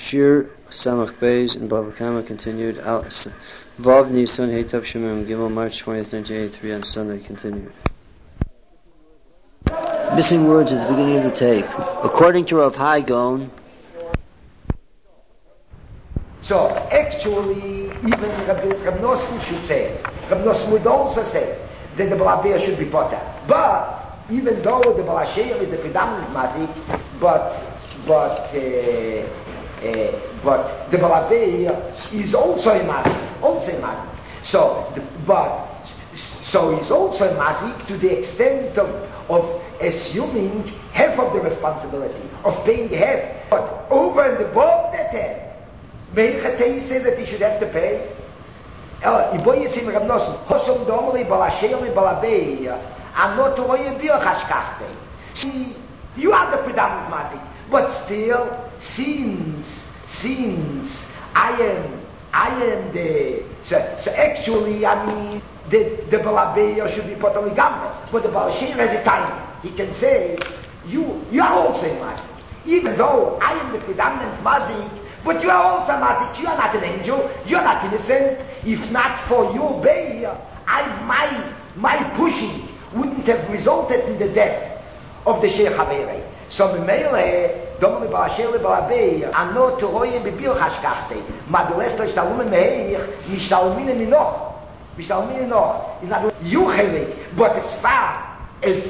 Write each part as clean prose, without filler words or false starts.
Shir Samach Beis in Bava Kama continued. Vav Nisan Heitav Shemim Gimel March 20th, 1983 on Sunday continued. Missing words at the beginning of the tape. According to Rav Hai Gaon. So actually, even Rav Nosson should say, Rav Nosson would also say that the Balabir should be potter. But even though the Balasheir is the predominant mazik, but the Balabir is also a mazik, So he's also a mazik to the extent of assuming half of the responsibility, of paying half. But over and above that half, Meichatei say that he should have to pay. Iboy Yisim Rav Nosson, Hosom Domli Balasheir Balabir, I'm not to worry about you are the predominant mazik, but still, since I am the so actually I mean the Balabeya should be totally gamble, but the Balasheir has a time. He can say you are also a mazik, even though I am the predominant mazik, but you are also mazik. You are not an angel. You are not innocent. If not for your Beya, my pushing wouldn't have resulted in the death of the Sheikh Haverei. So Memele, Domli Balasheir Balabei, Ano Toroye Bibir Hashkachte, Madulesto Ishtalume Meir, Mishtalumine Minoch, is not Yuchelik, but as far as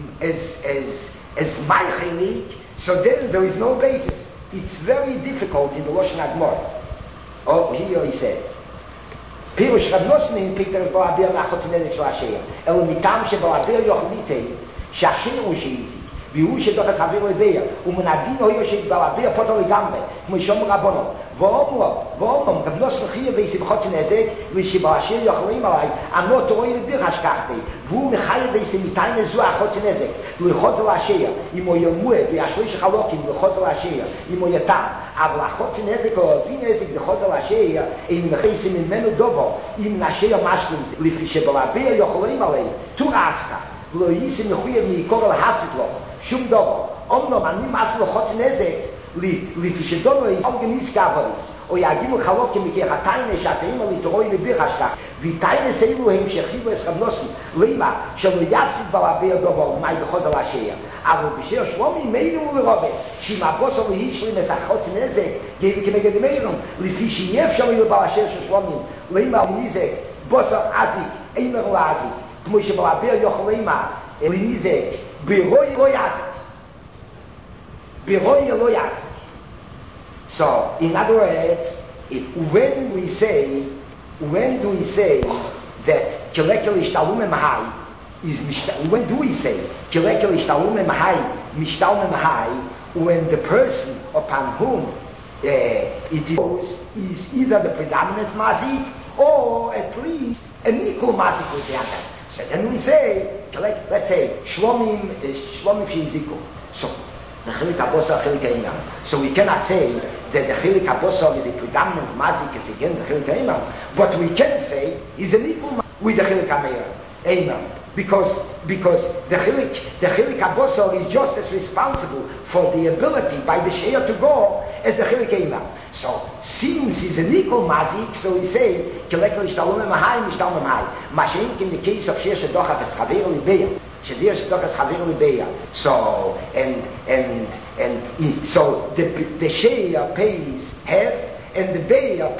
my Chelik, so then there is no basis. It's very difficult in the Lashon Hagmor. Oh, here he says, פירוש רב נוסן פיתר בלעביר מהחוץ נזק של השיר אלא מטעם שבלעביר יוחליטי שהשיר הוא שאיתי והוא שדוחת חביר לדיה ומנבין הוא שבלעביר פוטו לגמרי כמו שום רבונו ואומרו רב נוסן חיה ויסבחוץ נזק ושבלעשיר יוחלים עליי אמנו תורוי לביר השכחתי והוא מחיה ויסמיתיים לזו החוץ נזק ולחוץ על השיר אם הוא ימוה וישליש חלוקים ולחוץ על השיר אם הוא יתם אבל החוץ נזק או לפי נזק לחוץ על השיר אם נכנס ממנו דובו אם נשיר משלים לפי שבלעביר יוחלים עליי תורה עסקה ולא ייסם מחויב מעיקור על הפצת לו שום דובו אומנם אני מעצו לחוץ נזק לפי שדונו אורגניס קאבריס או יגימו חלוקים מכך הטיינה שהתאים על יתרוי לביר השכח ויטיינה סייבו המשכי והסכבנוסי לימה שלא יפסיד בלעביר דובו ומאי בחוז על השיר אבל בשיר שלומי מיינו ולרובה שאם הבוסו להישלים מסחוץ נזק גבי כנגד מיירום לפי שיהיה אפשר להיות בלשיר של שלומי לימה וניזק בוסו עזיק אימר לעזיק כמו שבלעביר יוכל לימה לניזק ברוי לא יעזיק So, in other words, when do we say that Kilekel Ishtalum Mahai is when do we say Kilekel Ishtalum Mahai Mishtalum Mahai when the person upon whom it is either the predominant mazik or at least an equal mazik with the other. So then we say, let's say Shlomim is equal. So the Chilik HaBosar, Chilik HaImam. So we cannot say that the Chilik HaBosar is a predominant mazik as against the Chilik HaImam, but we can say he's an equal mazik with the Chilik HaImam. Because the Chilik HaBosar is just as responsible for the ability by the Sheir to go as the Chilik HaImam. So since he's an equal mazik, so we say Kilekel Ishtalum Mahai, Mishtalum Mahai. Mashenk in the case of Sheir Shedochav es Chaver Libeya. So the Sheir pays half and the Beya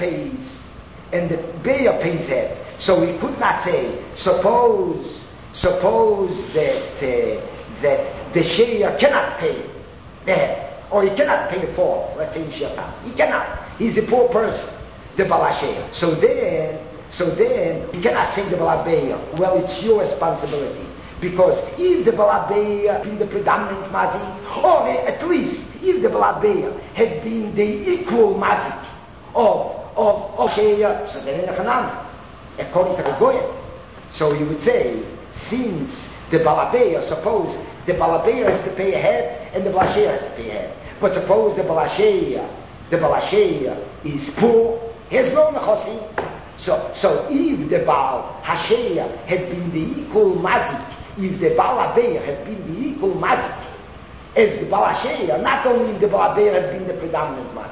pays half. So we could not say suppose that the Sheir cannot pay the half or he cannot pay the four. Let's say in Shirtam. He cannot. He's a poor person, the Balasheir. So then you cannot say the Balabeya, well, it's your responsibility. Because if the Balabeya been the predominant mazik, or at least if the Balabeya had been the equal mazik of Sheir, so then in Hanan, according to the Goyen. So you would say, since the Balabeya, suppose the Balabeya has to pay a head and the Balasheir has to pay a head. But suppose the Balasheir is poor, he has no nechosim. So if the Baal Hasheya had been the equal mazik, if the Baal Abeya had been the equal mazik as the Baal Hasheya, not only if the Baal Abeya had been the predominant mazik,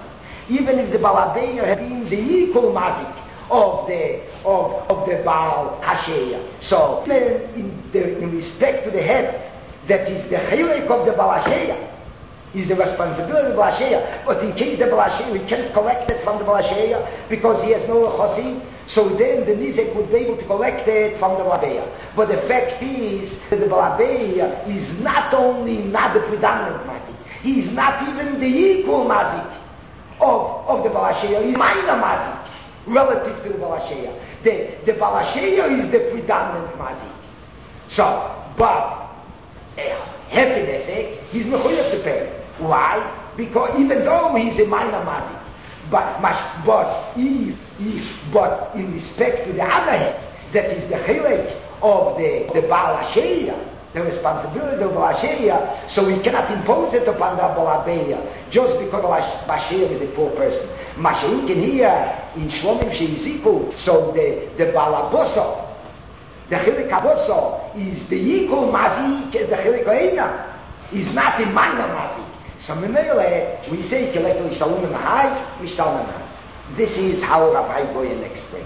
even if the Balabeya had been the equal mazik of the Baal Hasheya. So, in respect to the head, that is the chilek of the Baal Hasheya, is the responsibility of the Baal Hasheya. But in case the Baal Hasheya, we can't collect it from the Baal Hasheya because he has no chosi, so then the Nizek would be able to collect it from the Balabeya. But the fact is that the Balabeya is not only not the predominant mazik, he is not even the equal mazik of the Baal Hasheya. He is minor mazik relative to the Baal Hasheya. The Baal Hasheya is the predominant mazik. So, but happiness, he's mechuyev to pay. Why? Because even though he's a minor mazik, but in respect to the other head, that is the chilek of the Baal Hasheya, the responsibility of Baal Hasheya, so we cannot impose it upon the Baal Hasheya just because Baal Hasheya is a poor person. Mashiach can hear in Shlomim Sheiziku, so the Baal Aboso, the chilek Aboso is the equal mazik as the chilek Oina, is not a minor mazik. So we say collectively Shalom and Mahai, we Shalom and Mahai. This is how Rav Hai Goyen explained.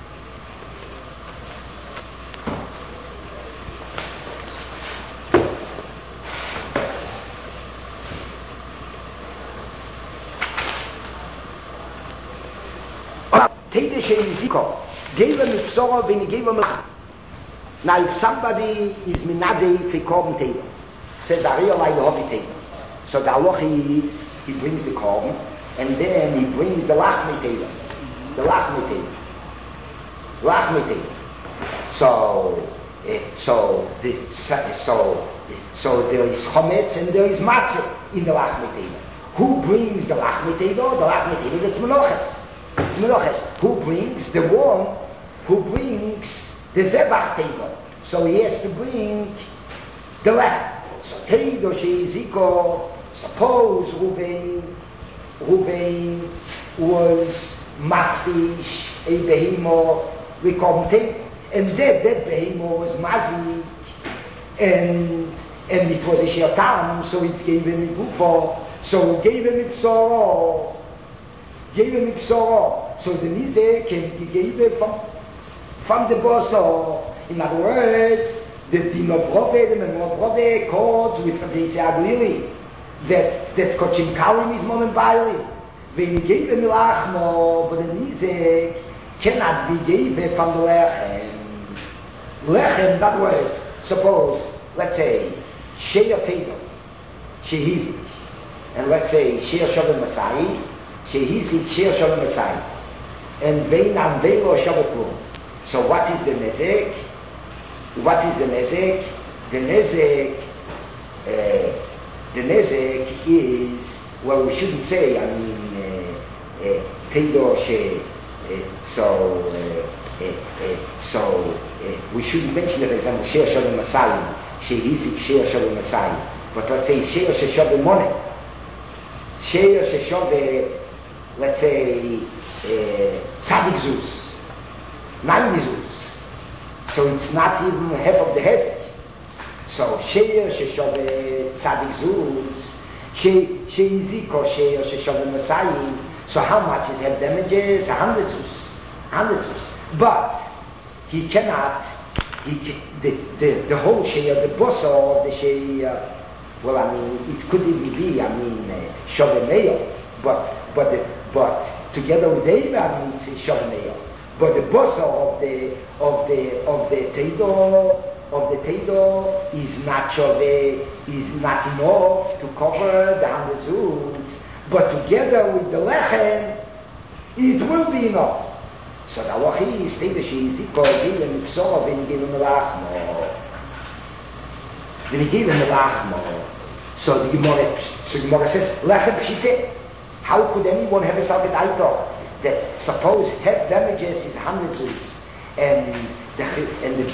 Teide Sheiziko gave him a sorrow when he gave him a. Now if somebody is minade for korban teide, says I realize the hobby teide. So the halacha is, he brings the korban, and then he brings the lachmi teide. The lachmi teide. Lachmi teide. So there is chometz and there is matzah in the lachmi teide. Who brings the lachmi teide? The lachmi teide is menochet. Who brings the one who brings the zebach teide? So he has to bring the lechem. So teido sheiziko. Suppose Ruvain was maftish a behemo rekomte, and that behemo was mazik, and it was a shetam, so it gave him a gufo, so it gave him ipsoro. So the nizek he gave it from the boso. In other words, the Dinobrove, the Menobrove codes with Rabbi Aglili, that Kochim Kalim is Momen Baili. When he gave him Lachmo, but the nizek cannot be given from the Lechem. Lechem, in other words, suppose, let's say, Sheya Tedo, Shehizik, and let's say Sheya Shabbat Masai, Shehizik, Sheya Shabbat Masai, and Veinam Velo Shabbat Klum. So what is the Nezek? What is the Nezek? The Nezek is, well, we shouldn't say, Tedo She, so we shouldn't mention it, for example, Sheya Shabbat Masai, Shehizik, Sheya Shabbat Masai, but let's say Sheya Shabbat Moneh, Sheya Shabbat, let's say, Tzadik Zuz, 9 Zuz. So it's not even half of the hezek. So sheir sheshove tzadik zuz, sheiziko sheir sheshove masayim. So how much is have damages? 100 zuz. But he cannot. The whole sheir, the bosso of the sheir. Well, it could even be. Shove meyo. But together with Eva, it's shove meyo. But the bossa of the teido is not enough to cover the 100 zuz. But together with the lechem, it will be enough. So the halacha is teido sheiziko given psora when he gave him the lachmo. When he gave him the lachmo, so the Gemara says lechem pshite. How could anyone have a salvit aito? That suppose head damages is 100 zuz, and the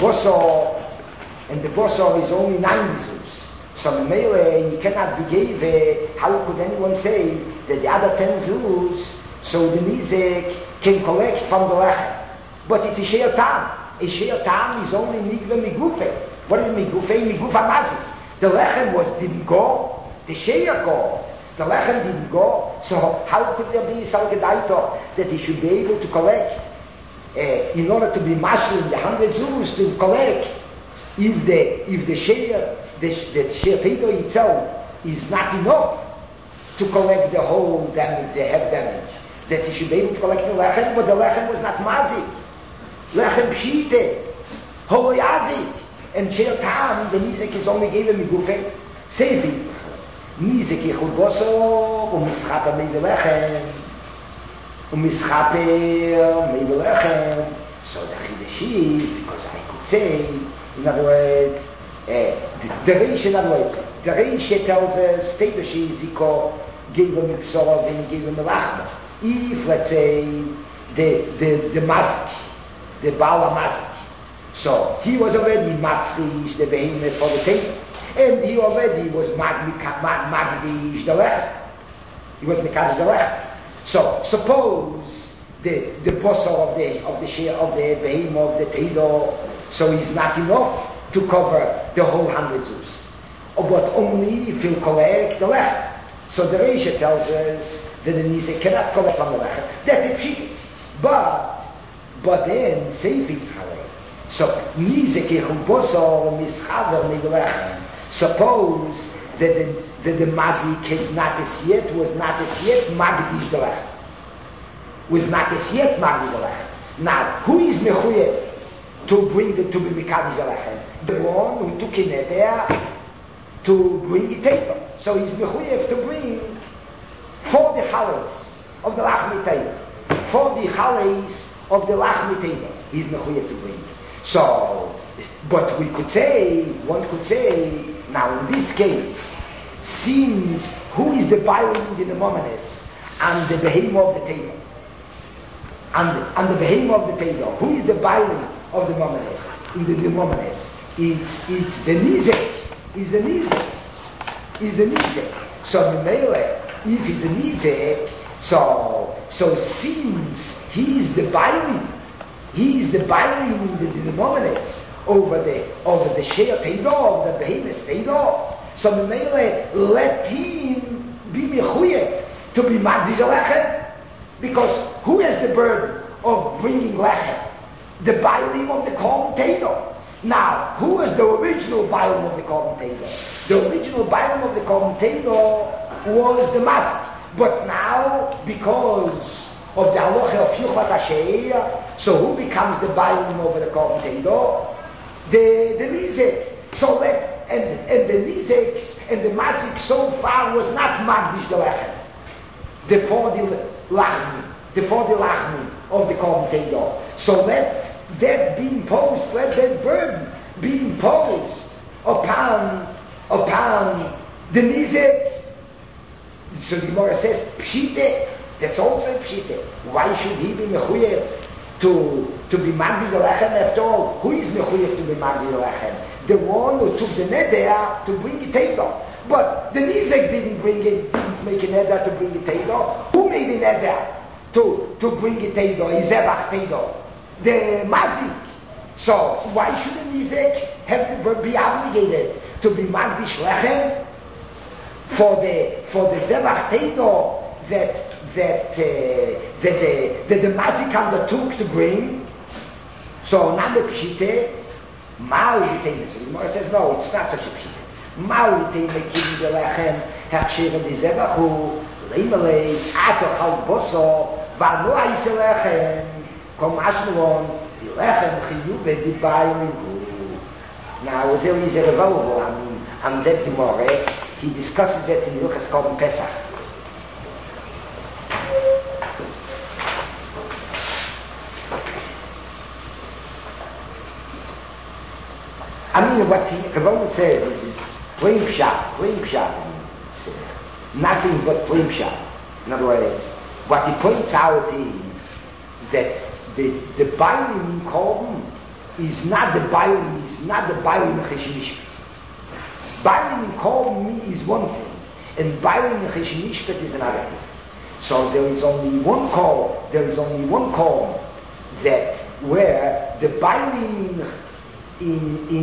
bosso is only 90 zuz. So the melee, you cannot be gave. How could anyone say that the other 10 zuz, so the nizek can collect from the lechem? But it's a sheer tam. A sheer tam is only nigve migufe. What is migufe? Migufa mazik. The lechem didn't go. The sheer go. The lechem didn't go. So how could there be some gedaito that he should be able to collect in order to be mashal the 100 zuz to collect if the share Teido itself is not enough to collect the whole damage, the head damage, that he should be able to collect the lechem, but the lechem was not mazik. Lechem pshite, holoyazik, and share tam, the nizek is only given migufe, seifi. Nizek yichud boso, umischape meive lechem, umischape meive lechem. So the chiddush is, because I could say, in other words, the Reish, in other words, the Reish tells us, Teidoshi Ziko gave him a psorov and he gave him a lachma. If, let's say, the mazik, the Baal mazik, so he was already mafrish the behemoth for the table, and he already was magdish the lechem. He was mekadosh the lechem. So suppose the posor of the share of the behemoth of the table, so he's not enough to cover the whole 100 zuz, but only if he'll collect the lechem. So the Reisha tells us that the nizek cannot collect from the lechem. That's a pshittis. But then seifis halei. So nizek yichud bosor mischaver meivelechem. Suppose that the mazik is not as yet, was not as yet magdish the lechem. Was not as yet magdish the lechem. Now, who is mechuyev to bring it to be mekadosh the lechem? The one who took in there to bring it table. So he's mechuyev to bring for the chales of the lachmi table. For the chales of the lachmi table, he's mechuyev to bring. So, but one could say, now in this case, since who is the bailing in the momentus and the behemoth of the table, and the behemoth of the table, who is the bailing of the momentus in the momentus? It's the nizek. Is the nizek. So the mele, if he's the nizek, so since he is the bailing in the momentus over the share teido of the behemoth teido, so the mele let him be mechuyev to be magdish lechem, because who has the burden of bringing lechem? The bailing of the korban teido. Now, who was the original bailing of the korban teido? The original bailing of the korban teido was the mazik. But now, because of the halacha of Yuchat HaSheir, so who becomes the bailing over the korban teido? The nizek. So and the nizek and the mazik so far was not magdish the lechem. The 40 lachmi of the korban teido. So let that be imposed, let that burden be imposed upon the nizek. So the Gemara says, pshite, that's also pshite. Why should he be mechuyev to be magdish lechem after all? Who is mechuyev to be magdish lechem? The one who took the neder to bring the teido. But the nizek didn't make a neder to bring the teido. Who made a neder to bring the teido? Izebach teido. The mazik. So why should the nizek have to be obligated to be magdish lechem for the zebach teido that the mazik undertook to bring? So now the pshite mal yitei. So the Gemara says no, it's not such a pshite. Mal yitei mekim the lechem hachshir the zebachu leimalei atochal boso v'anu ha'isel lechem. Now there is a revolver on that Gemara. He discusses it in Hilchos Korban Pesach. I mean, what the Revolver says is plain pshat. Nothing but plain pshat. In other words, what he points out is that the bailing in korban is not the bailing of Chesed Mishpat. Bailing in korban is one thing, and bailing in Chesed Mishpat is another thing. So there is only one korban that where the bailing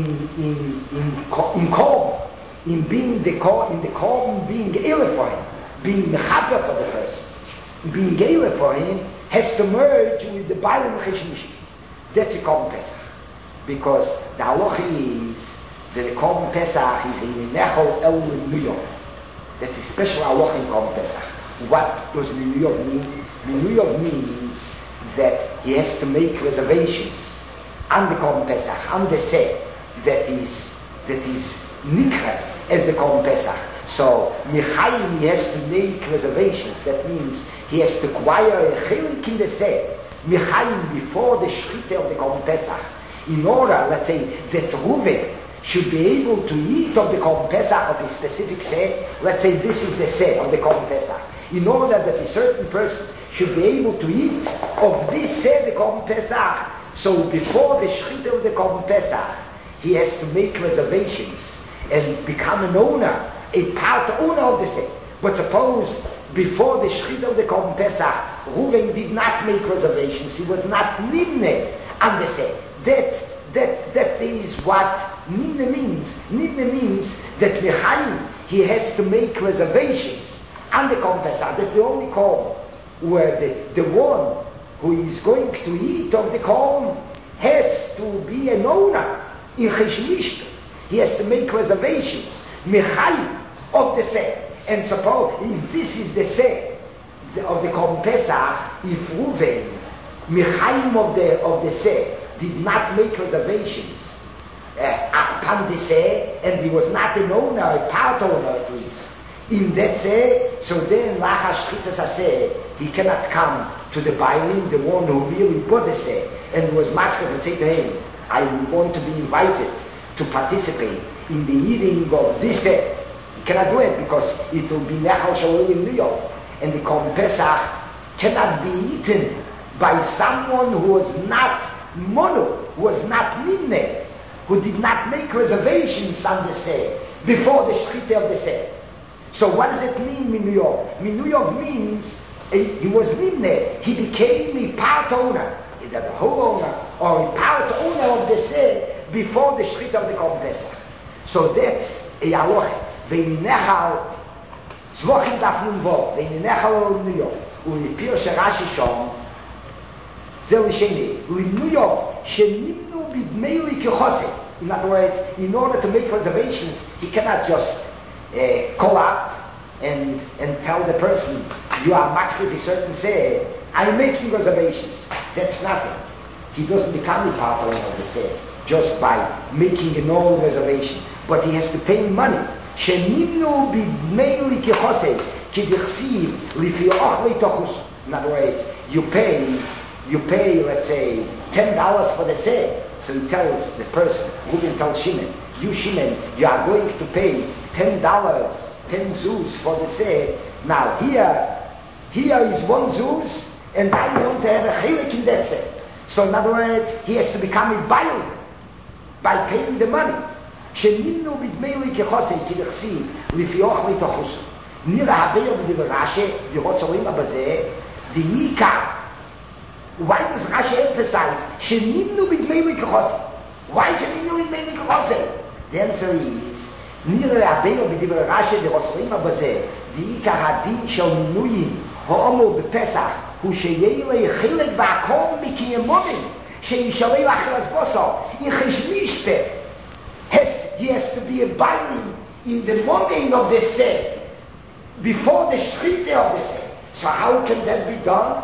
in korban, in the korban being elephant, being mechaper for the person, being geiler for him, has to merge with the Bailam Cheshmish. That's a Korban Pesach. Because the halacha is that the Korban Pesach is in Nechol El Minuyov. That's a special halacha in Korban Pesach. What does Minuyov mean? Minuyov means that he has to make reservations on the Korban Pesach, on the set that is nikra as the Korban Pesach. So Michayim, he has to make reservations. That means he has to acquire a chelik in the set Michayim before the shchita of the Korban Pesach, in order, let's say, that Reuven should be able to eat of the Korban Pesach of a specific set. Let's say this is the set of the Korban Pesach. In order that a certain person should be able to eat of this set, the Korban Pesach, so before the shchita of the Korban Pesach, he has to make reservations and become an owner, a part owner of the set. But suppose before the shchita of the Korban Pesach, Reuven did not make reservations. He was not nimne on the set. That is what nimne means. Nimne means that Michayim, he has to make reservations on the Korban Pesach. That's the only Korban where the one who is going to eat of the Korban has to be an owner in Cheshmishta. He has to make reservations, Michayim, of the set. And suppose if this is the set of the Korban Pesach, if Reuven, Michayim of the set, did not make reservations upon the set, and he was not an owner, a part owner at least, in that set, so then Lachas Shchitas HaSeh, he cannot come to the Bailim, the one who really bought the set, and was machshir and say to him, I want to be invited to participate in the eating of this set. He cannot do it because it will be Nechal Shalom Liyov, and the Korban Pesach cannot be eaten by someone who was not mono, who was not nimne, who did not make reservations on the set before the shchita of the set. So what does it mean, Minuyov? Minuyov means he was nimne, he became a part owner, either the whole owner or a part owner of the set before the shchita of the Korban Pesach. So that's a halacha. V'nechal tzvochim daf nun vov, v'nechal Minuyov, u'nipir sherashi shom, zeh l'sheni, Minuyov shenimnu b'dmei kechoseh. In other words, in order to make reservations, he cannot just call up and tell the person, you are much with a certain say, I'm making reservations. That's nothing. He doesn't become a part owner of the say just by making a normal reservation, but he has to pay money. Shenimnu b'dmei kechoseh kidichsiv lifi ochlei tochus. In other words, you pay, let's say, $10 for the say. So he tells the person, Reuven tells Shimon, you Shimon, you are going to pay $10, 10 zuz for the say. Now here is 1 zuz, and I want to have a chelik in that say. So in other words, he has to become a bail by paying the money. Shenimnu b'dmei kechoseh kidechsiv lifi ochlei tochus. Nira habeir b'divrei Rashi, v'rotzolim abazeh, the why does Rashi emphasize Shenimnu b'dmei kechoseh? Why Shenimnu b'dmei kechoseh? The answer is Nira habeir b'divrei Rashi, v'rotzolim abazeh, the hadin shel minuyim ha'omu b'Pesach hu sheyei chilek ba'akom mikiyemomim sheyishalei l'achilas bosor in Cheshmishpeh. He has to be a binding in the morning of the set before the shchita of the set. So how can that be done?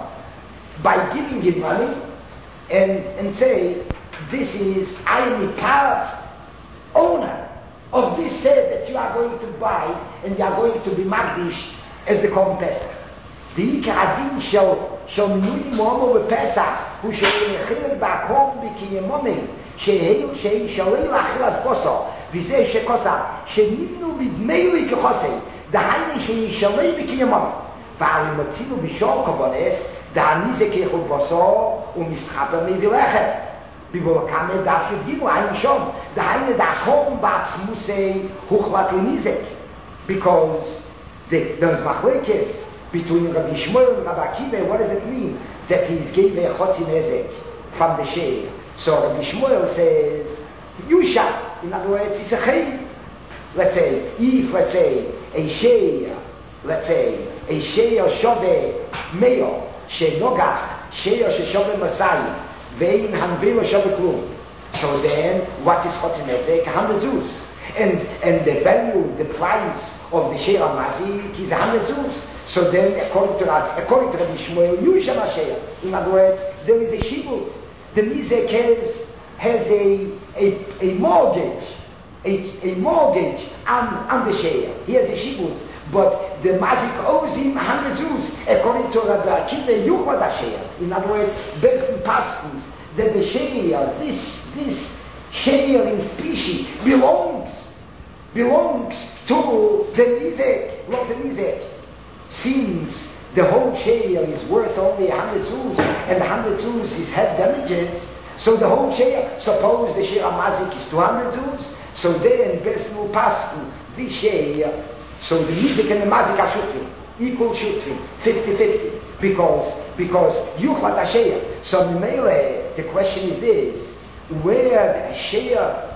By giving him money and say, this is, I am a part owner of this set that you are going to buy and you are going to be magdish as the Korban Pesach. The Ikar Adin shall minuyim ha'omu b'Pesach hu sheyei chilek ba'akom mikiyemomim sheyishalei l'achilas bosor v'zeh shekosah shenimnu b'dmei kechoseh dahayni sheyishalei b'kiyemomim v'alim motzinu b'shor kobones da'ani ze keichut bosor u'mischaber mevilechet b'volokame daf yud gimel ayin shom dahayni da'akom ba'atzmusei huchlat l'nizek, because there's machlekes between Rabbi Shmuel and Rabbi Akiva. What does it mean that he gave a chotzi nezek from the shade? So Rabbi Shmuel says, Yusha. In other words, it's a chayv. Let's say, if, a shade, let's say, a sheir shove meyo shenogach sheir sheshove masai vein hanvelo shove klum. So then, what is chotzer nezek? 100 zuz. And the value, the price of the sheir mazik is 100 zuz. So then, according to Rabbi Shmuel, Yusha Mashiach. In other words, there is a shibut. The nizek has a mortgage, a mortgage on the sheir. He has a shibut, but the mazik owes him 100 zuz, according to Rabbi Akiva Yuchad HaSheir. In other words, based on paskins, that the sheir, this sheir in species belongs to the nizek, not the nizek. Since the whole sheir is worth only 100 zuz, and 100 zuz is head damages, so the whole sheir, suppose the sheir mazik is 200 zuz, so then Besnu Pasku, this sheir, so the nizek and the mazik are shutrim, equal shutrim, 50-50, because Yuchad HaSheir. So the question is this, where a sheir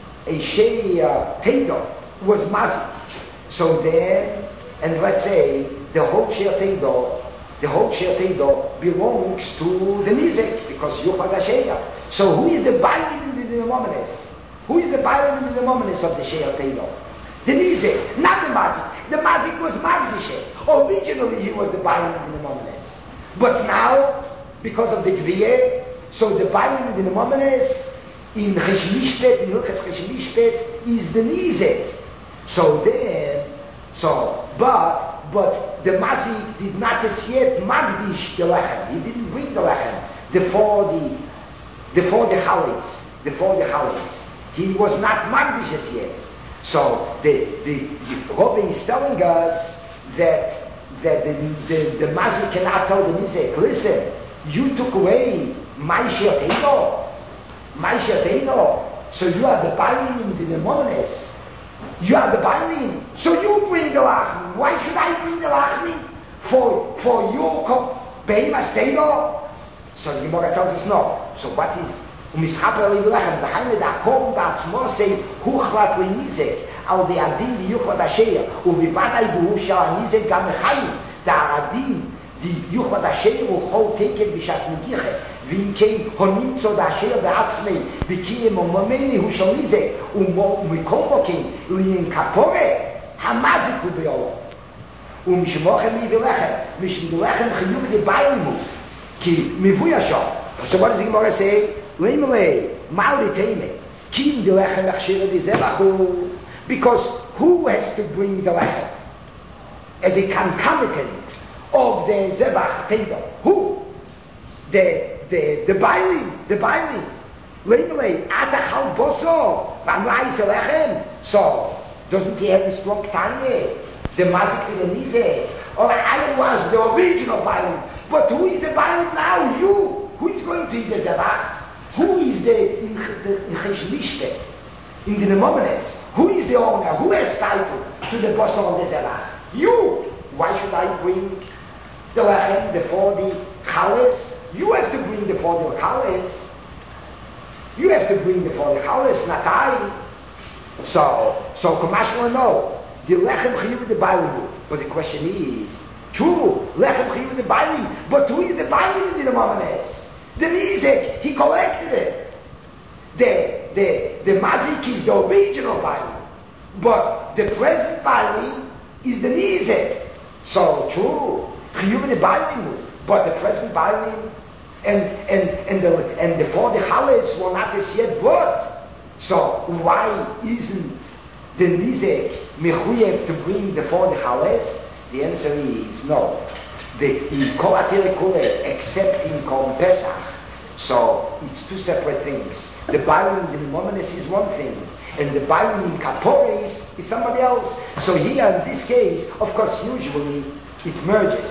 Teido was mazik, so then, and let's say the whole sheir Teido belongs to the nizek, because Yuchad HaSheir. So who is the bailim in the momenes? Who is the bailim in the momenes of the sheir Teido? The nizek, not the mazik. The mazik was magdishe. Originally he was the bailim in the momenes. But now, because of the gviyeh, so the bailim in the momenes, in Cheshmishpet, in Hilchas Cheshmishpet, is the nizek. But the mazik did not as yet magdish the lechem. He didn't bring the lechem before the chalis. He was not magdish as yet. So the Rebbe is telling us that the mazik cannot tell the nizek, listen, you took away my she'ateino, so you are the bailim in the momenes. You are the bailim, so you bring the lachmi. Why should I bring the lachmi? For your behemoth teino? So the Gemara tells us no. So what is umischaper leilachem? The Haile da Korban ba'atzmo say huchlat le'nizek al the adin the Yuchad HaSheir uvivaday buhu shal nizek gam mechayim the adin the Yuchad HaSheir uchol teken b'shas negiche v'im kein honimtzo da HaSheir ba'atzmei v'kiyem umomeni hu shal nizek umikol mokein li'in kapore hamazik hu be'olo umishmochem mi'vilechem mishim vilechem chiyuk de baimu ki mivuyasho. So what does the Gemara say? Leimele ma'li teime kim de lechem achshira de zebachu. Because who has to bring the lechem as a concomitant of the zebach table? Who? The bailim. Leimele atachal boso v'amlai lechem. So doesn't he have a strong tanya? The mazik to the nizek. Or I was the original bailim. But who is the bailim now? You. Who is going to eat the zebach? Who is the in Cheshmishte, in the Nemomenes? Who is the owner? Who has title to the bosom of the zebach? You. Why should I bring the lechem, the 40 chales? You have to bring the 40 chales. You have to bring the 40 chales, not I. So Kamashma no. The lechem chiyuv the bailim. But the question is, true, lechem chiyuv the bailim. But who is the bailim in the Nemomenes? The nizek, he collected it. The mazik is the original bailim, but the present bailim is the nizek. So true, chiyuv the bailim, but the present bailim and the 40 chales were not as yet brought. So why isn't the nizek mechuyev to bring the 40 chales? The answer is no. Except in Korban Pesach. So it's two separate things. The bailim in the Momenes is one thing, and the bailim in Kapores is somebody else. So here in this case, of course, usually it merges.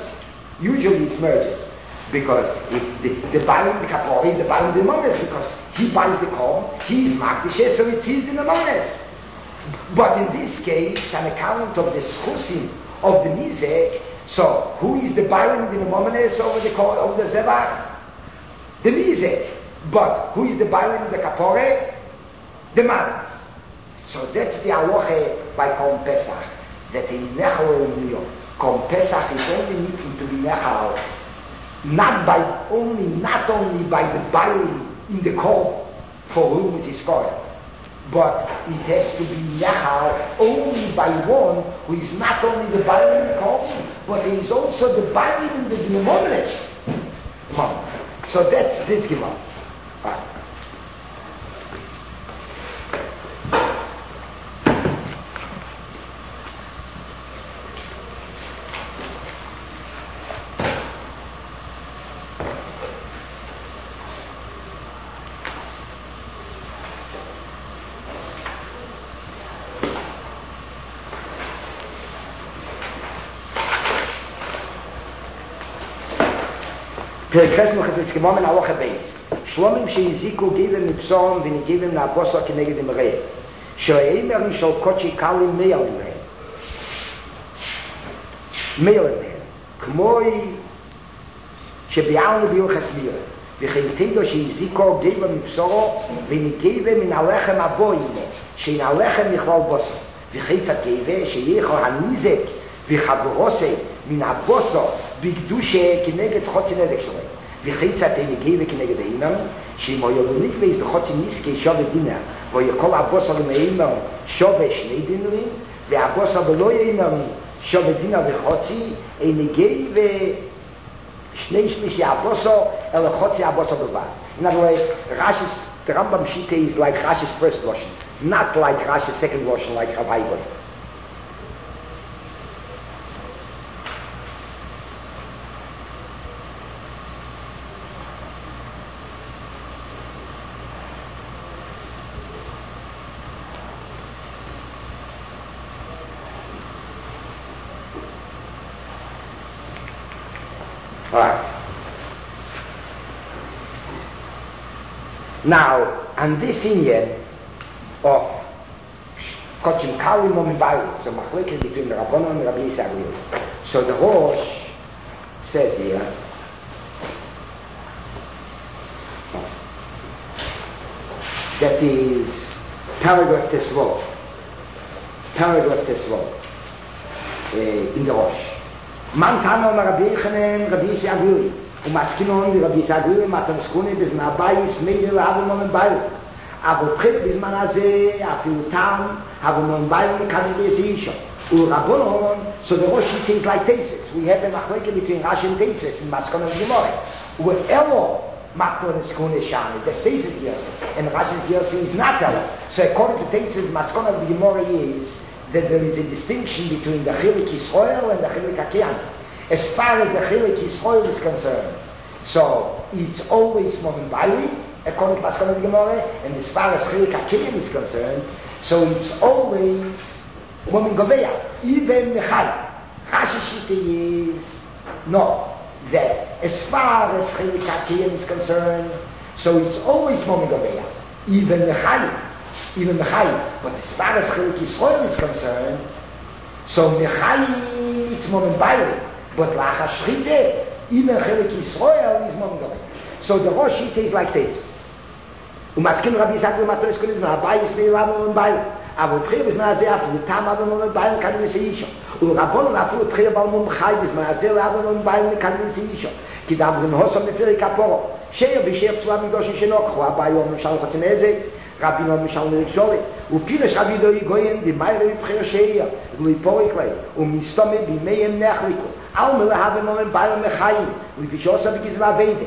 Because the bailim in the Kapores is the bailim in the Momenes, because he buys the korban, he is magdishe, so it's his in the Momenes. But in this case, on account of the schusim of the nizek, so who is the bailim in the Momenes over the zebach? The nizek. But who is the bailim in the kapore? The mazik. So that's the halacha by Korban Pesach. that in Nechal come Pesach is only needing to be Nechal, not only by the Bailing in the Korb for whom it is called, but it has to be Nechal only by one who is not only the Bailing in the Korb, but he is also the Bailing in the Gimones. So that's this Gemara. Right. פרקסנו חסד סכמום מן הלוך הבייס שלומים שהזיקו גיבם מבשום ונגיבם נעבוסו כנגד אמרי שהאמרים של קודשי קלים מייל להם כמו שביארנו ביוחס מיר וכן תדעו שהזיקו גיבם מבשורו ונגיבם מן הלחם הבוים שאין הלחם נכלל בוסו וחיצת גיבה שיכול הנזק וחברוסי מן הבוסו בקדושה כנגד חוצי נזק שלו וחיצת הנגיבה כנגד האימם שאם הוא יבוניק ויש בחוצי ניסקי שווה דינה ויכל הבוסו למאימם שווה שני דינרים והבוסו בלא אימם שווה דינה וחוצי הנגיבה שני שלישי הבוסו אלא חוצי הבוסו בלבד. In other words, the Rambam Shita is like Rashi's first version, not like Rashi's second version like Havayvon. Alright. Now, on this Indian of Kochim Kalim Momibayu, so Machlekes between the Rabbanon and Rabbi Yisrael. So the Rosh says here, that is paragraph Tesvot. In the Rosh. Man Tano Rabbi Yechanan, Rabbi Yisrael. ומסכינון לרבי ישגרי מתמסכוני בזמן הבייס מידל הבנון בייל אבל פחית בזמן הזה אפילו טעם הבנון בייל מקדם ביסישו ורבונון so the Rosh says like Teisves we have a machleke between Rashi and Teisves in Maskon and Gemara wherever Makton is Kune Shani that's Teisves Gersi and Rashi's Gersi is not Elo so according to Teisves Maskon of the Gemara is that there is a distinction between the Chilik Yisrael and the Chilik HaKiyan. As far as the Chilik Yisrael is concerned, so it's always Momin Bali, according to Maskon of the Gemara, and as far as Chilik HaKiyan is concerned, so it's always Momin Goveya, even Mechai. Rashi Shita is, no, that as far as Chilik HaKiyan is concerned, so it's always Momin Goveya, even Mechai. But as far as Chilik Yisrael is concerned, so Mechai, it's Momin Bali. But Lacha Shchite, even Chelik Yisrael is Momin Goveya. So the Rosh Shita is like this. Umaskin Rabbi Yisrael Matois Kunis Nahabai Yisrael Momin Bali. Avot Chir Bizman Azeh Afu Tam Avon Momin Bali Kan Yisrael. Urabon Afu Chir Bal Momin Chai Bizman Azeh Avon Momin Bali Kan Yisrael. Ki Davrin Hosom Neferi Kaporo. Sheir B'Sheir Tzua Midosh Shenok. Abai Yom Mishal Chotineze. Rabbi Yom Mishal Nerikshori. Upiresh Rabbi Doi Goyen B'Mayre B'Chir Sheir. Lui Poriklei. Umistome B'Meyem Nechliku. Alme haben wir bei Mechayim und wie schon so wie es war beide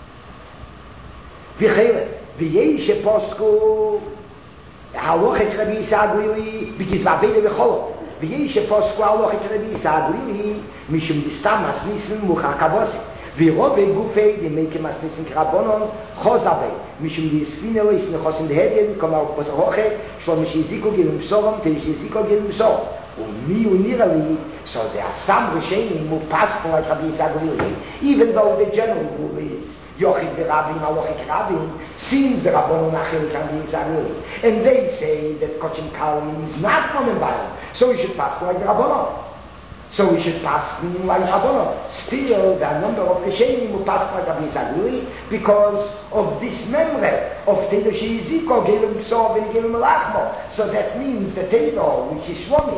wie hele wie je posku hallo het Rabbi Sagli wie es war beide bechol wie je posku hallo het Rabbi Sagli mishum distamas nisen muchakabos wie robe gufei die meke mas nisen krabonon khozabe mishum die sfine is ne khosin de heden kommen auf was hoche schon mich iziko geben sorum te iziko geben so und mi unirali so there are some Rishonim who pass like Rabbi Yisrael, even though the general rule is Yochid v'Rabin, Alochid Rabin, since the Rabbanon Achil Rabbi Yisrael, and they say that Kochim Kalim is not Momin Bali, so we should pass like the Rabbanon. So we should pass like Rabbanon. Still, there are a number of Rishonim who pass like Rabbi Yisrael because of this memory of Tedo Sheiziko, Gelim Psov and Gelim Lachmo. So that means the Tedo, which is Shlomi,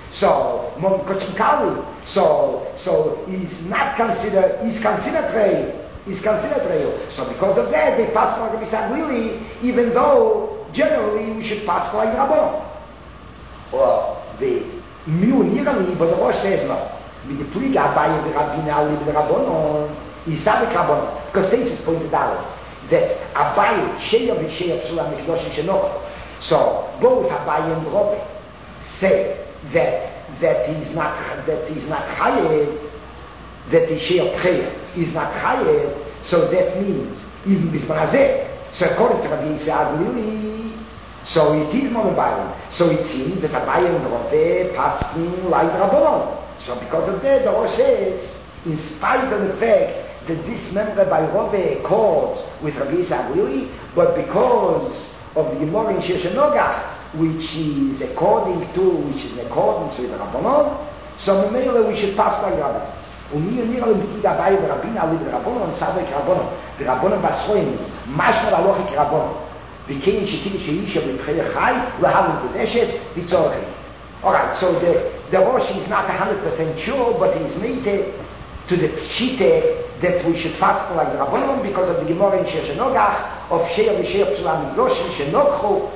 So, Mon Kochikali. So he's not considered, he's considered Rei. He's considered Rei. So because of that, they pass like Rabbi Saglili, even though generally we should pass like Rabban. Or the Miu Nirali, but the Rosh says no. With the Pliga, Abaye, the Rabbina, the Rabbanon, Isabik Rabbanon. Because this is pointed out that Abaye, Sheya v'Sheya Psula Mikdosh Shenok. So both Abaye and Robbe say that he's not chayev, that the Sheya Pcheya is not chayev. So that means even Bismarazeh. So according to Rabbi Yisrael, so it is Monobayim. So it seems that Abaye and Robbe passing like Rabbanon. So because of that, the Rosh says, in spite of the fact that this member by Robbe accords with Rabbi Yisrael, but because of the Gemara in Shir Shenogah, which is in accordance with the Rabbanon, so Memele we should pass like Rabbanon. ומי אומר למתיד הבאי ורבינה עלי ברבונו נסבק רבונו ורבונו בסרוים משמר הלוכי כרבונו וכן שכידי שאישה במחירי חי להלו בדשס וצורכי. Alright, so the Rosh is not 100% sure, but he's made to the Shite that we should fast like the Rabbanon because of the Gemara in Shir Shenogach of Sheir v'Sheir Psulam Mikdosh Shenokchu.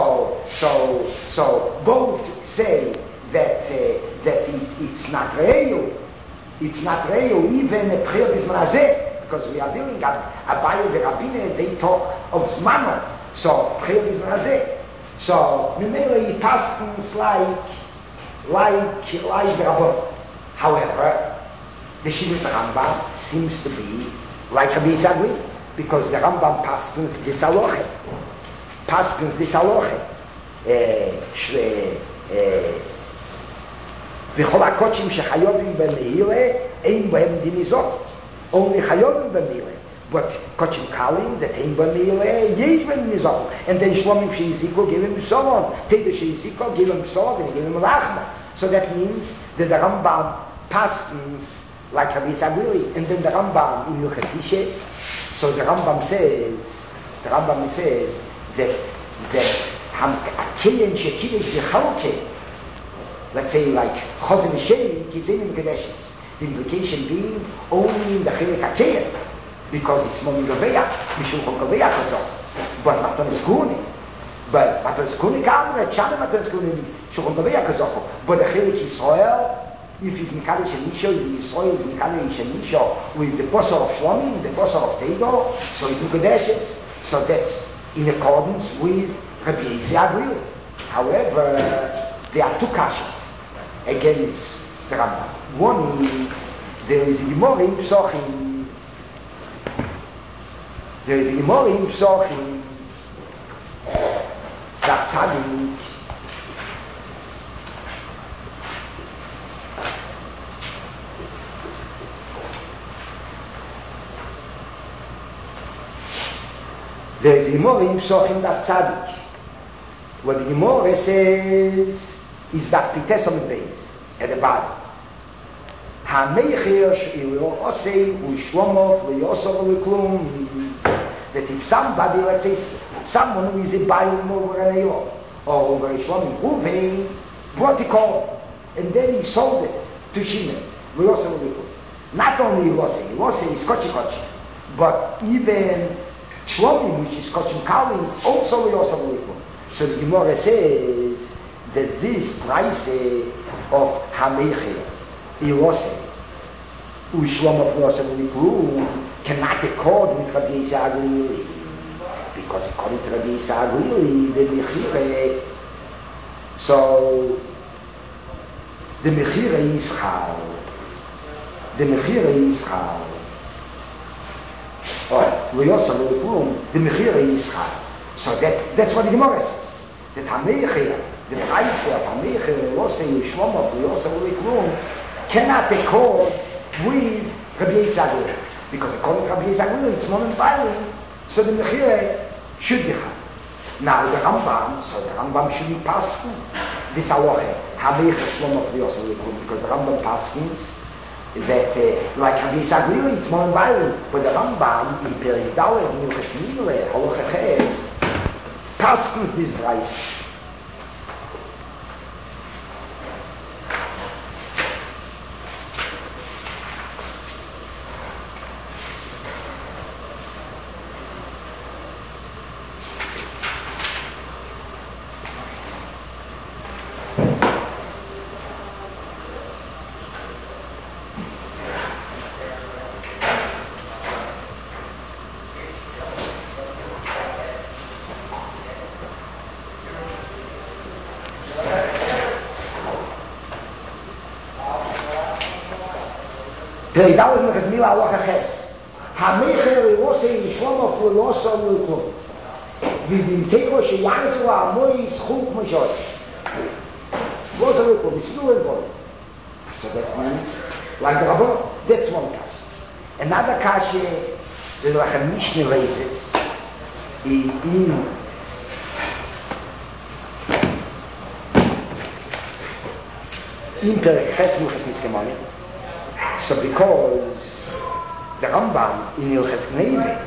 So both say that it's not real. It's not real, even a prayer Bismanazeh, because we are dealing with Abaye and Rabbine, they talk of Zmano. So prayer Bismanazeh. So Memele he passes like the Rabbon. However, the Shivas Rambam seems to be like Rabbi Yisagwi, because the Rambam passes this halacha. וכל הקודשים שחיובים במהירה אין בהם דיניזות, only חיובים במהירה, but קודשים קלים that אין במהירה יש בהם דיניזות, and then שלומים שהזיקו give him psalm, תדע שהזיקו give him psalm and give him rachma. So that means that the Rambam passes like Rabbi Yisrael, and then the Rambam in Yuchatishes. So the Rambam says that Akiyin Shekiyish Yechalke, let's say like Chozin Sheik is in Kadeshis. The implication being only in the Chilek HaKeir, because it's Moni Gaveya, Mishum Gaveya Chazor, but not on the Skuni. But not on the Skuni Kamra, Chanem not on the Skuni, Mishum Gaveya Chazor. But the Chilek Yisrael, if he's Mikalish and Nisho, the Yisrael is Mikalish and Nisho, with the Posser of Shlomim, the Posser of Tedo, so it's in Kadeshis. So that's in accordance with Rabbi Yisrael. However, there are two kashas against the Rambam. One is, there is a Gemara in Psochim. That Tzadik there is a Gemara in Psochim that Tzadik. What the Gemara says is that Pitesom base at the bottom. HaMeicher she'ilo osei u'shlomo v'yosor v'klum. That if somebody, let's say, someone who is a Baal over an Eyo or over a Shlomi Ruvain brought a call and then he sold it to Shimon v'yosor v'klum. Not only Yosei is kochi, but even Shlomi, which is kochi kalim, also v'yosor v'klum. So the Gemara says that this price of HaMeicher, Yosei, Ushlomo V'yosef V'likru cannot accord with Rabbi Yisrael, because according to Rabbi Yisrael, the Mechire, so the Mechire is Chal. V'yosef V'likru, the Mechire is Chal. So that's what the Gemara says. That HaMeicher, the price of HaMeicher, Yosei, Ushlomo V'yosef V'likru cannot accord with Rabbi Yisrael, because according to Rabbi Yisrael it's non violent, so the Mechire should be high. Now the Rambam should be passing this halacha, HaMeicher Shlomo V'yosef V'likru, because the Rambam passes that like Rabbi Yisrael it's non violent, but the Rambam in Perek Dalet in Yuchash Nile halacha Ches passes this price. Peridal mit Khazmila Allah Khas. Hamecher was in Shlomo for Loso Lukum. Wie dem Teko she Yanzu a moi schuk mojot. Was a Lukum, it's new and boy. So that means, like the Rabbi, that's one kash. Another kash is like a Mishnah raises in Perek Ches Milchas Niskemani. So because the Rambam in Ilches Gneive,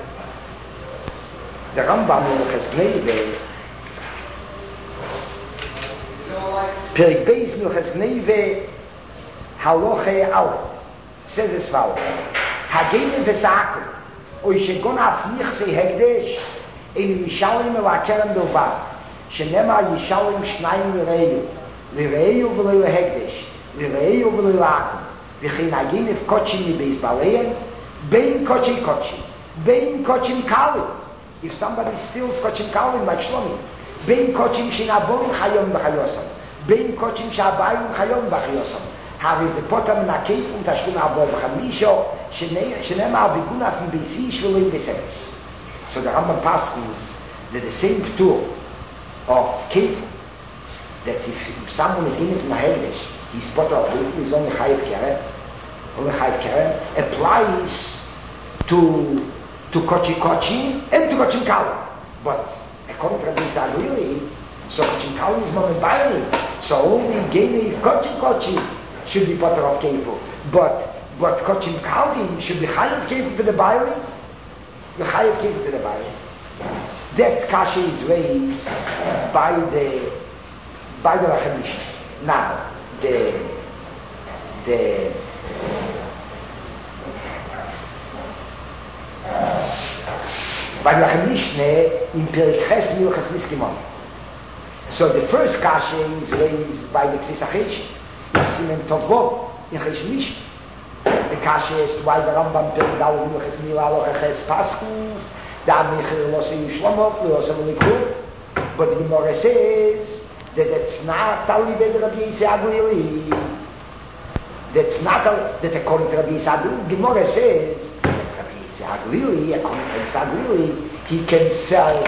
Perek Beis Milchas Gneive, Haloche Al, says as follows: Hagene v'saku, oy shegon afnichse hegdesh, in Yishalim v'akerem bilvad, shenema Yishalim shnayim l'reiyu, l'reiyu v'lo hegdesh, l'reiyu v'lo akum, v'chein hagene v'kochim mibeis baleyen, bein kochi, bein kochim kalim. If somebody steals kochim kalim like Shlomi, bein kochim shinabon chayom b'chayosam, bein kochim shabayim chayom b'chayosam. Have is a potam na keif tashlim abo b'chamisho shenema b'gunaf b'isi shv'loim b'seres. So the Rambam paskins that the same tool of keif, that if someone is in it in a hegdesh, he's potter of keif, he's only chayiv keren, applies to kochi and to kochin kalim. But according to Rabbi Yisrael, so kochin kalim is not environment. So only geni kochi should be potter of keifu. But kochin kalim should be chayiv keifu to the Bailey. The chayiv keifu to the Bailey. That kasha is raised by the Lachem Mishnah. Now by the Lachem Mishnah in Perek Ches Milchas Niskemani. So the first kasha is raised by the Ksis HaChesh. Simen Tovbo in Chesh Mishnah. The kasha is why the Rambam Peridal Milchas Mila Ches Paskins, the Amichir Losi Yishlomo, Losi Likur. But the Gemara says that it's not Talibed Rabbi Yisrael. That's not that according to Rabbi Yisrael. The Gemara says that Rabbi Yisrael, according to Yisrael, he can sell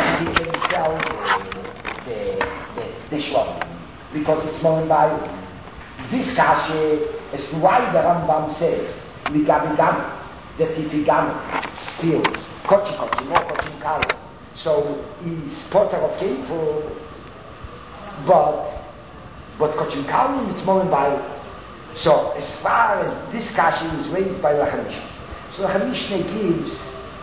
the Shlomo because it's more valuable. This kasha is why the Rambam says that if he steals kochi, more kochi kalim, so he's potter of keifu, but kochi kalim it's more valuable. So as far as this kasha is raised by Lachem Mishnah, so Lachem Mishnah gives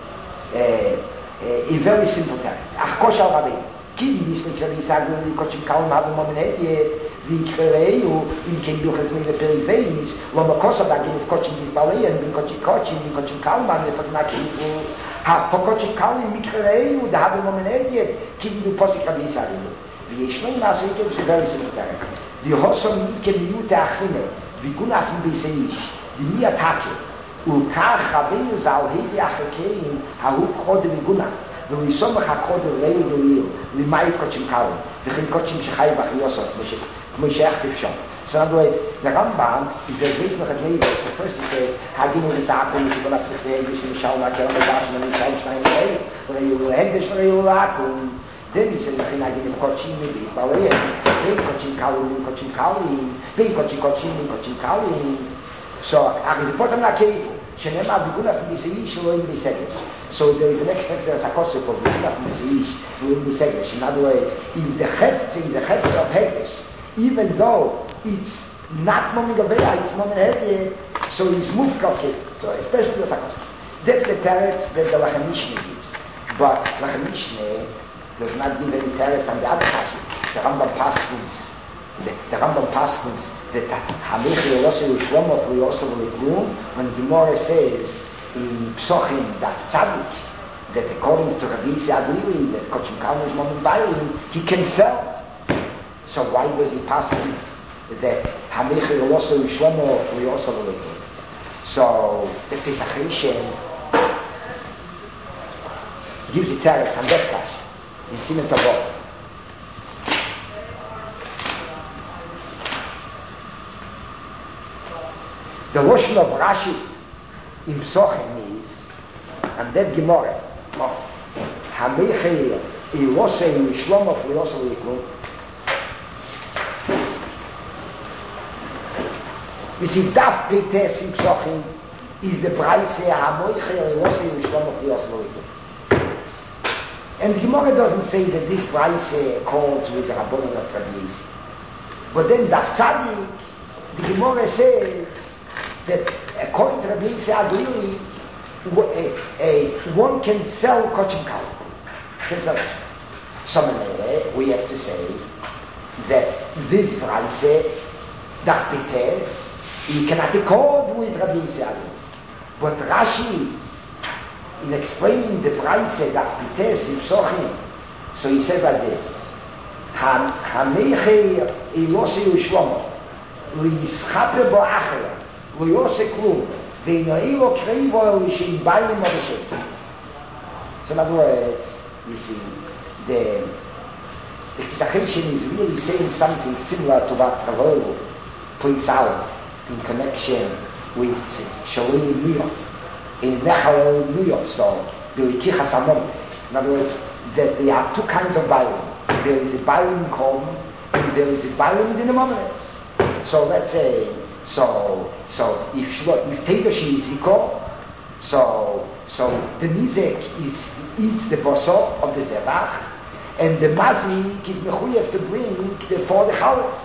a very simple text. Ach kosh al rabbeinu, ki nisnik Rabbi Yisrael kochi kalim haben momenet v'ikrereyu im ken duches mei v'periveis lo makosa bagin v'kochim v'izbaleyen v'kochim kalman v'potnakivu ha v'kochim kalim mikrereyu da haben momenet ki vidu posik Rabbi Yisrael v'yeshmei maso yikem se very simple text v'yosom yikem yute achine v'gunachim b'iseish v'miyatake u'kach rabbeinu zal hevi achakein haru kode v'gunach v'yisomach hakode rei v'lil l'mayit kochim kalim v'chen kochim shechai v'achiyosot Moshe Achtiv. So in other words, the Rambam is the reason of the so first he says, Haginu Lizakum, you should go back to the English in Shalom HaKel, and then Shalom Shnayim, when you will Hegdesh, when you will Akum. Then he says, Haginu Kochim, maybe, Baleim, Bein Kochim Kalim, Bein Kochim Kalim. So, Achizipotam Nakeifu, Shenema Biguna Fidiseish, Elohim Bisegesh. So there is an next text that's a concept of Biguna Fidiseish, Elohim Bisegesh. In other words, if the Hegdesh is the Hegdesh of Hegdesh, even though it's not moment of it's moment heavy, so he's moved kafir. So especially the sakos. That's the teretz that the Lachem Mishnah gives. But Lachem Mishnah does not give any teretz on the other kasha. The Rambam paskins that Hamich Yosef Shlomo Yosef Likum, when Gemara says in Psochim that Tzaddik, that according to Rabbi Yisrael, that Kochim Kalman is moment buying, he can sell. So why was he passing that Hamichir Loso Shlomo Yosef Likum? So that is a Christian gives the teretz on that cash in Simen Tovot. The Lashon of Rashi in Psochim is, and that Gemara, Hameichel Ilosei Shlomo Ilosei Liklum. You see, Daf Beites in Psochim is the Braise Hameichel Ilosei Shlomo Ilosei Liklum. And the Gemara doesn't say that this Braise calls with the Rabbanon of Rabbi Yisi. But then Daf Tzadik, the Gemara says that according to Rabbi Yisi Adlili, one can sell Kochin Kal. Can sell it. So we have to say that this Braise, Daf Beites, he cannot accord with Rabbi Yisi Adlili. But Rashi, in explaining the Braise Daf Beites in Psochim, so he says like this: Hameichel Ilosei Shlomo Liischape Bo Achera Loyose Klum Veinoilo Kreivo Lishin Bayim Odeshet. So in other words, you see, the Tzachation is really saying something similar to what Rav points out in connection with Shalom New York. In Nechal New York, so the Ikichas Amon. In other words, that there are two kinds of Bayim. There is a Bayim Kom, and there is a Bayim Dinamomenes. So let's say, so if Teidoshi is Iko, so the Nizek eats the boso of the Zevach, and the Mazik is Mechuyev to bring for the Chalas.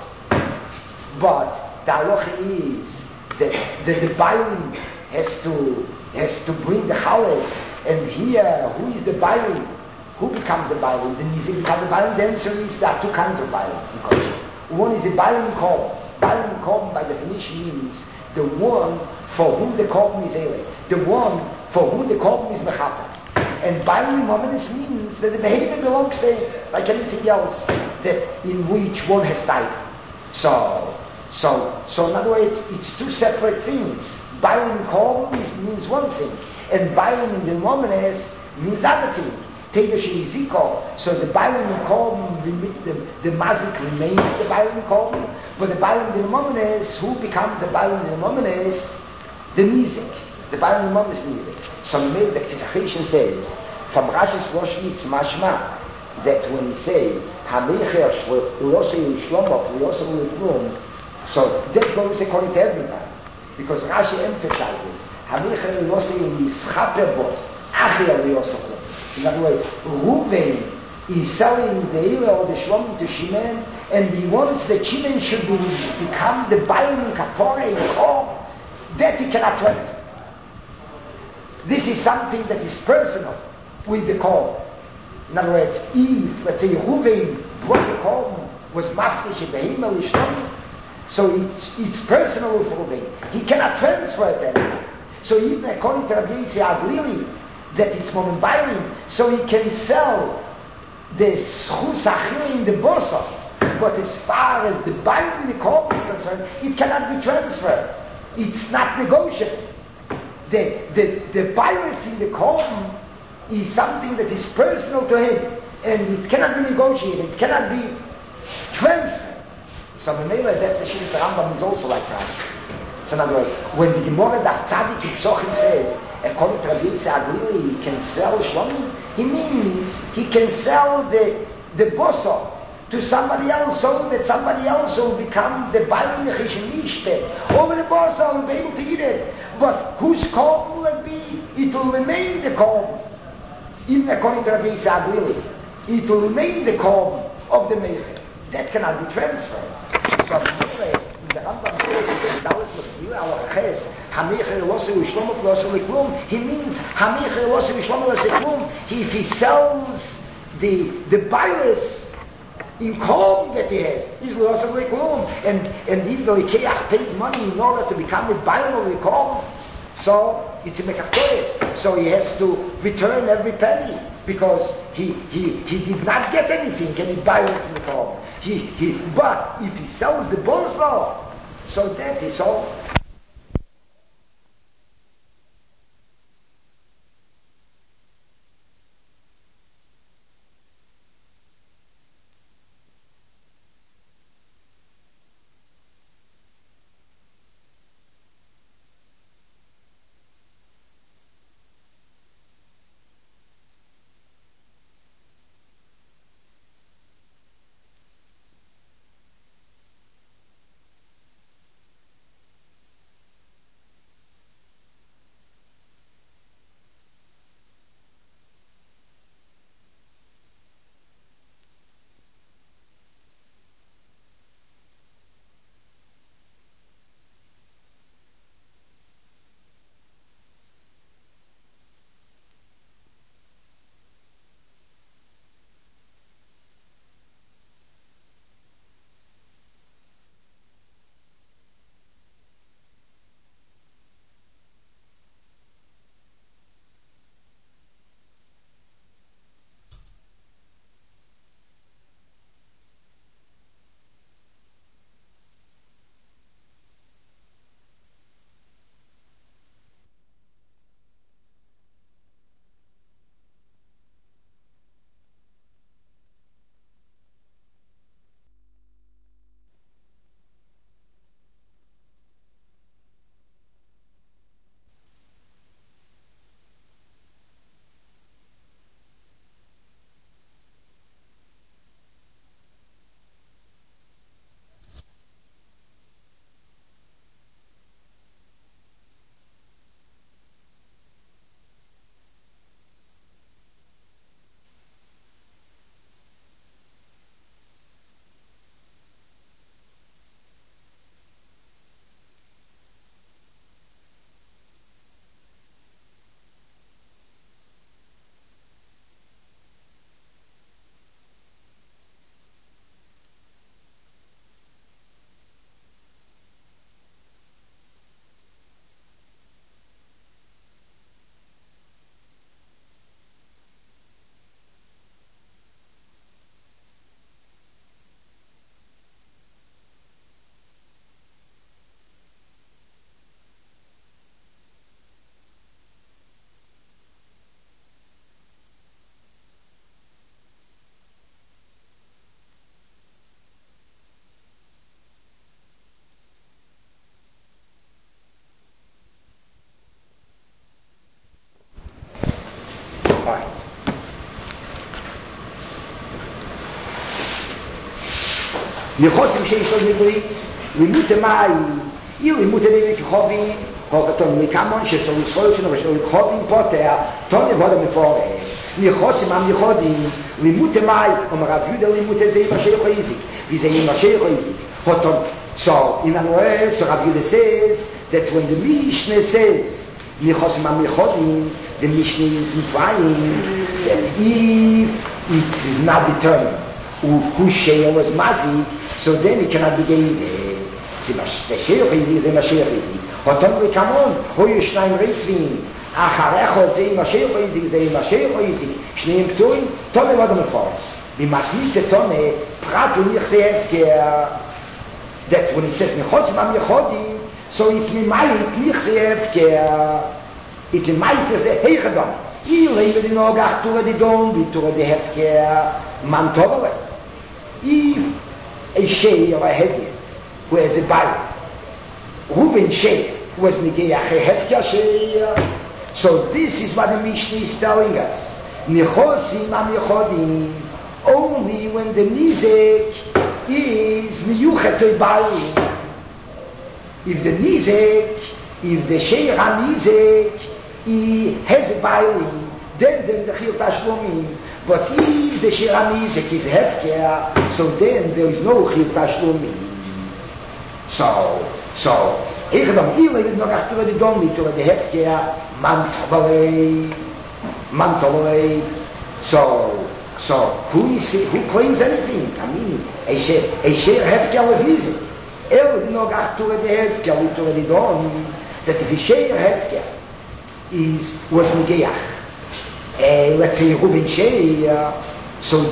But the halacha is that the Bayim has to bring the Chalas, and here, who is the Bayim? Who becomes the Bailim? The Nizek becomes the Bailim. The answer is there are two kinds of Bailim in culture. One is a Bailim Kom. Bailim Kom by definition means the one for whom the Kom is Ele. The one for whom the Kom is Mechaper. And Bailim Momedes means that the behavior belongs to him, like anything else, that in which one has died. So in other words, it's two separate things. Bailim Kom means one thing, and Bailim in the Momedes means the other thing. Teidoshi Ziko, so the Bailim Kom, the Mazik remains the Bailim Kom, but the Bailim Dinamomenes, who becomes the Bailim Dinamomenes? The Nizek. The Bailim Dinamomenes Nizek. So maybe the Tzachation says, from Rashi's Loshni, it's mashma, that when he say, Hameicher Ulosei Shlomo, Ulosei Liklum, so that goes according to everybody. Because Rashi emphasizes, Hameicher Ulosei Lischaper Bo, Achia Ulosei. In other words, Reuven is selling the Eila or the Shlomim to Shimon, and he wants that Shimon should become the Bailim Kapore in the home. That he cannot transfer. This is something that is personal with the call. In other words, if, let's say, Reuven brought the call, was Maftish in the Himmel Shlomim, so it's personal with Reuven. He cannot transfer it to anyone. So even according to Rabbi Yisi Adlili, that it's moment Bailim, so he can sell the schus achil in the bosa. But as far as the Bailim in the corp is concerned, it cannot be transferred. It's not negotiable. The Bailim in the corp is something that is personal to him, and it cannot be negotiated. It cannot be transferred. So the Mela, that's the Shir Rambam is also like that. So in other words, when the Gemara Daf Tzadik in Psochim says, according to Rabbi Yisi Adlili, he can sell Shlomim, he means he can sell the boso to somebody else, so that somebody else will become the Bailim Nechishimishte over the boso, will be able to eat it. But whose korban will it be? It will remain the korban. Even according to Rabbi Yisi Adlili, it will remain the korban of the Meicher. That cannot be transferred. So the Rambam says that he means if he sells the virus in Kom that he has, he's lost of Liklum. And even though he paid money in order to become a Baal of Kom, so it's a Mekatoris. So he has to return every penny, because he did not get anything, and he buys in the Kom. But if he sells the bozo, so that is all. Nichosim sheishol nibritz, limute mai, limute neve kichovim, Hokaton Nikamon, Shesol Solution of Hobin Potter, Tony Vodam for Nichosim Am Nichodim, Limute Mai, Omaravuda Limute Mashe Easy, Vizay Mashe Easy. Hoton. So, in other words, so Ravuda says that when the Mishnah says Nichosim Am Nichodim, the Mishnah is implying that if it is not determined who Sheol was Mazi, so then it cannot be given. זה Mashiach easy, זה Mashiach easy. Hoton Rikamon, הו ישניים רפלים, אחריך עוד זה Mashiach easy, זה Mashiach easy. שניהם פתורים, תונה מאוד מפורש. במסנית תונה, פרט וניח זה הפקר. That when it says Nichosim Am Nichodim, so it's mimayit nich זה הפקר. It's in Mike זה היחדון. היא lewe die nogach tue die dom, die tue die hefker, man tovele. If a shei or a hedget, who has a Bible. Ruben Shea was Nigeach Hefker Shea. So this is what the Mishnah is telling us. Nichosim Am Nichodim, only when the Nizek is Miyuchet to Bible. If the Nizek, if the Shea Nizek, he has a Bible, then there is a Chiyut Tashlumim. But if the Shea Nizek is Hefker, so then there is no Chiyut Tashlumim. So, Egadam Ile did not have to the Domi to the Hefker, Mantovale. So, who claims anything? I mean, a share Hefker was easy. Did not have to the Hefker to the Dom, that if a share Hefker was Nigeach, let's say Ruben Shea, so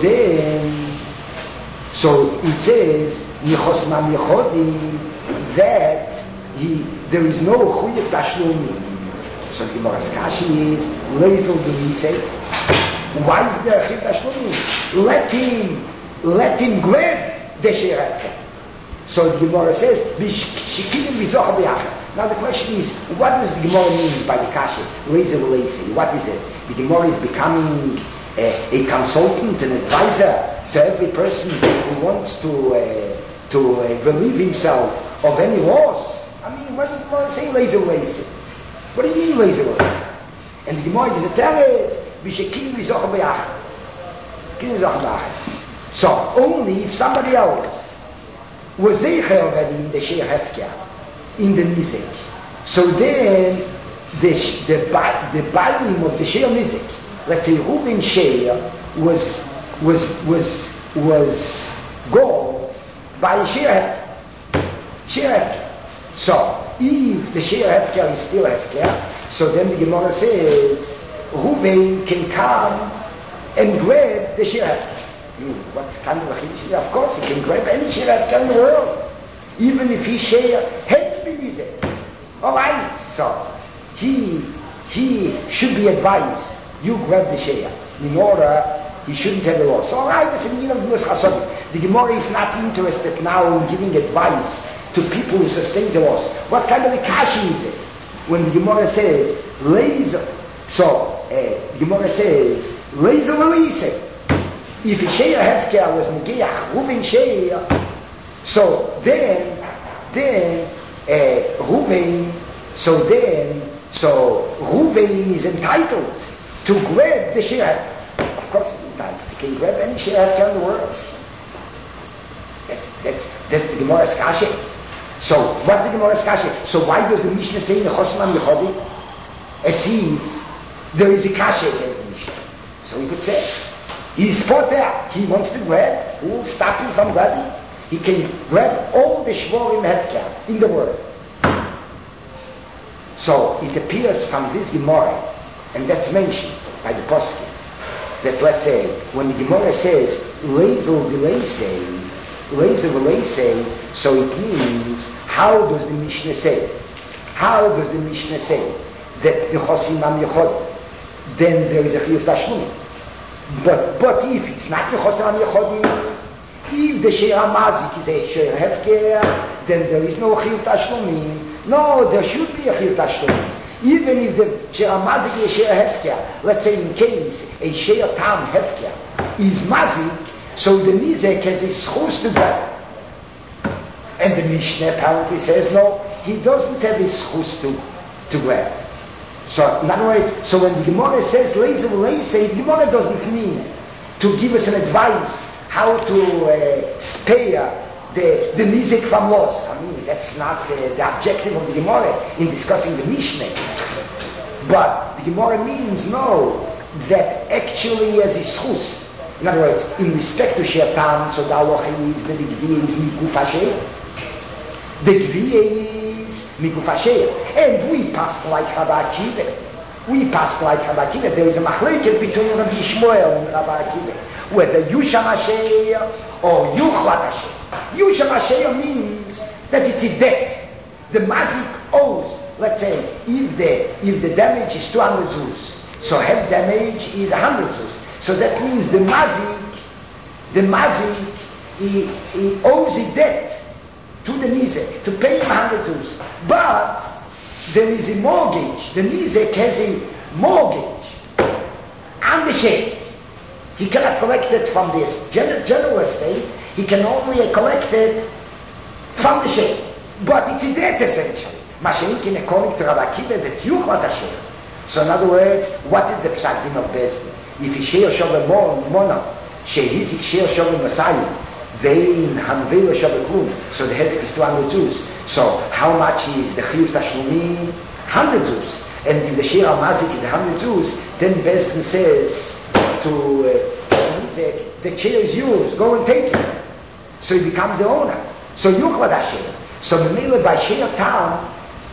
it says, Nichosim Am Nichodim, that there is no Chuyuk Tashlumim. So the Gemara's Kashi is, Lezel B'Nisei. Why is there a Chuyuk Tashlumim? Let him grab the Sheirah. So the Gemara says, B'Shikinim B'Zocha B'Yachar. Now the question is, what does the Gemara mean by the Kashi? Lezel B'Nisei. What is it? The Gemara is becoming a consultant, an advisor to every person who wants to relieve himself of any loss. I mean, what do you want to say, laser? What do you mean, laser? And the Gemara is a teretz, b'shekinim v'zocha b'yachar. So, only if somebody else was zeicher already in the Shea Hefker, in the Nizek, so then the binding of the Shea Nizek, let's say Ruben Shea was gold by Shea Hefker. So, if the Shea Hefker is still Hefker, so then the Gemara says, Ruben can come and grab the Shea Hefker. What kind of a Chiddush? Of course, he can grab any Shea Hefker in the world, even if his Shea had been easy. Alright, so, he should be advised, you grab the Shea, in order he shouldn't have a loss. All right, that's a meaning of Yus Chasodim. The Gemara is not interested now in giving advice to people who sustain the loss. What kind of a kashi is it? When the Gemara says, laser, so the Gemara says, laser Louise. If a Shea Hefker was Negeach, Ruben Shea, so then Ruben is entitled to grab the Shea Hefker. Of course, he can grab any Shea Hefker in the world. That's the Gemara's Kashi. So, what's the Gemara's Kashi? So, why does the Mishnah say Nichosim Am Nichodim? See, there is a Kashi against the Mishnah. So, he could say, he's potter, he wants to grab, who will stop him from grabbing? He can grab all the Shvorim Hefker in the world. So, it appears from this Gemara, and that's mentioned by the Poskim, that let's say, when the Gemara says, Lezel v'leisei, so it means, how does the Mishnah say? How does the Mishnah say that Nichosim Am Nichodim? Then there is a Chiyuv Tashlumim. But if it's not Nichosim Am Nichodim, if the Shea Mazik is a Shea Hefker, then there is no Chiyuv Tashlumim. No, there should be a Chiyuv Tashlumim. Even if the Shea Mazik is a Shea Hefker, let's say in case a Shea Tam Hefker is Mazik, so the Nizek has a schus to grab. And the Mishnah apparently says, no, he doesn't have his schus to grab. So, in other words, so when the Gemara says Leiser Leiser, the Gemara doesn't mean to give us an advice how to spare the nizek from loss. I mean, that's not the objective of the Gemara in discussing the Mishnah. But the Gemara means, no, that actually as is schus. In other words, in respect to Sheatam, so the halacha is that the Gviya is Mikuf HaSheir. The Gviya is Mikuf HaSheir. And we pass like Rabbi Akiva. There is a machleket between Rabbi Yishmael and Rabbi Akiva, whether Yusham HaSheir or Yuchlat HaSheir. Yusham HaSheir means that it's a debt. The mazik owes, let's say, if the damage is 200 zuz, so half damage is 100 zuz. So that means the mazik, he owes a debt to the nizek to pay him 100 zuz. But there is a mortgage. The nizek has a mortgage on the sheikh. He cannot collect it from this general estate. He can only collect it from the sheikh. But it's a debt essentially. Mashenkin according to Rabbi Akiva that Yuchlat HaSheir. So in other words, what is the psak din of Bezdin? If he share shaveh mona, shehizik share shaveh Messiah, vein hanvelo shaveh klum, so the hezek is 200 zuz. So how much is the chiyuv tashlumim? 100 zuz. And if the share mazik is 100 zuz, then Bezdin says to Hizek, the chair is yours, go and take it. So he becomes the owner. So Yuchlat HaSheir. So the mele by share town,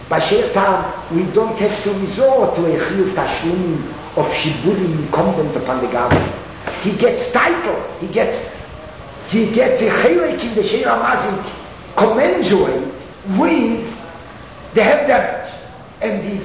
we don't have to resort to a chiyuv tashlumim of shiburim incumbent upon the government. He gets title, he gets a chelik in the Sheir HaMazik commensurate with the head damage. And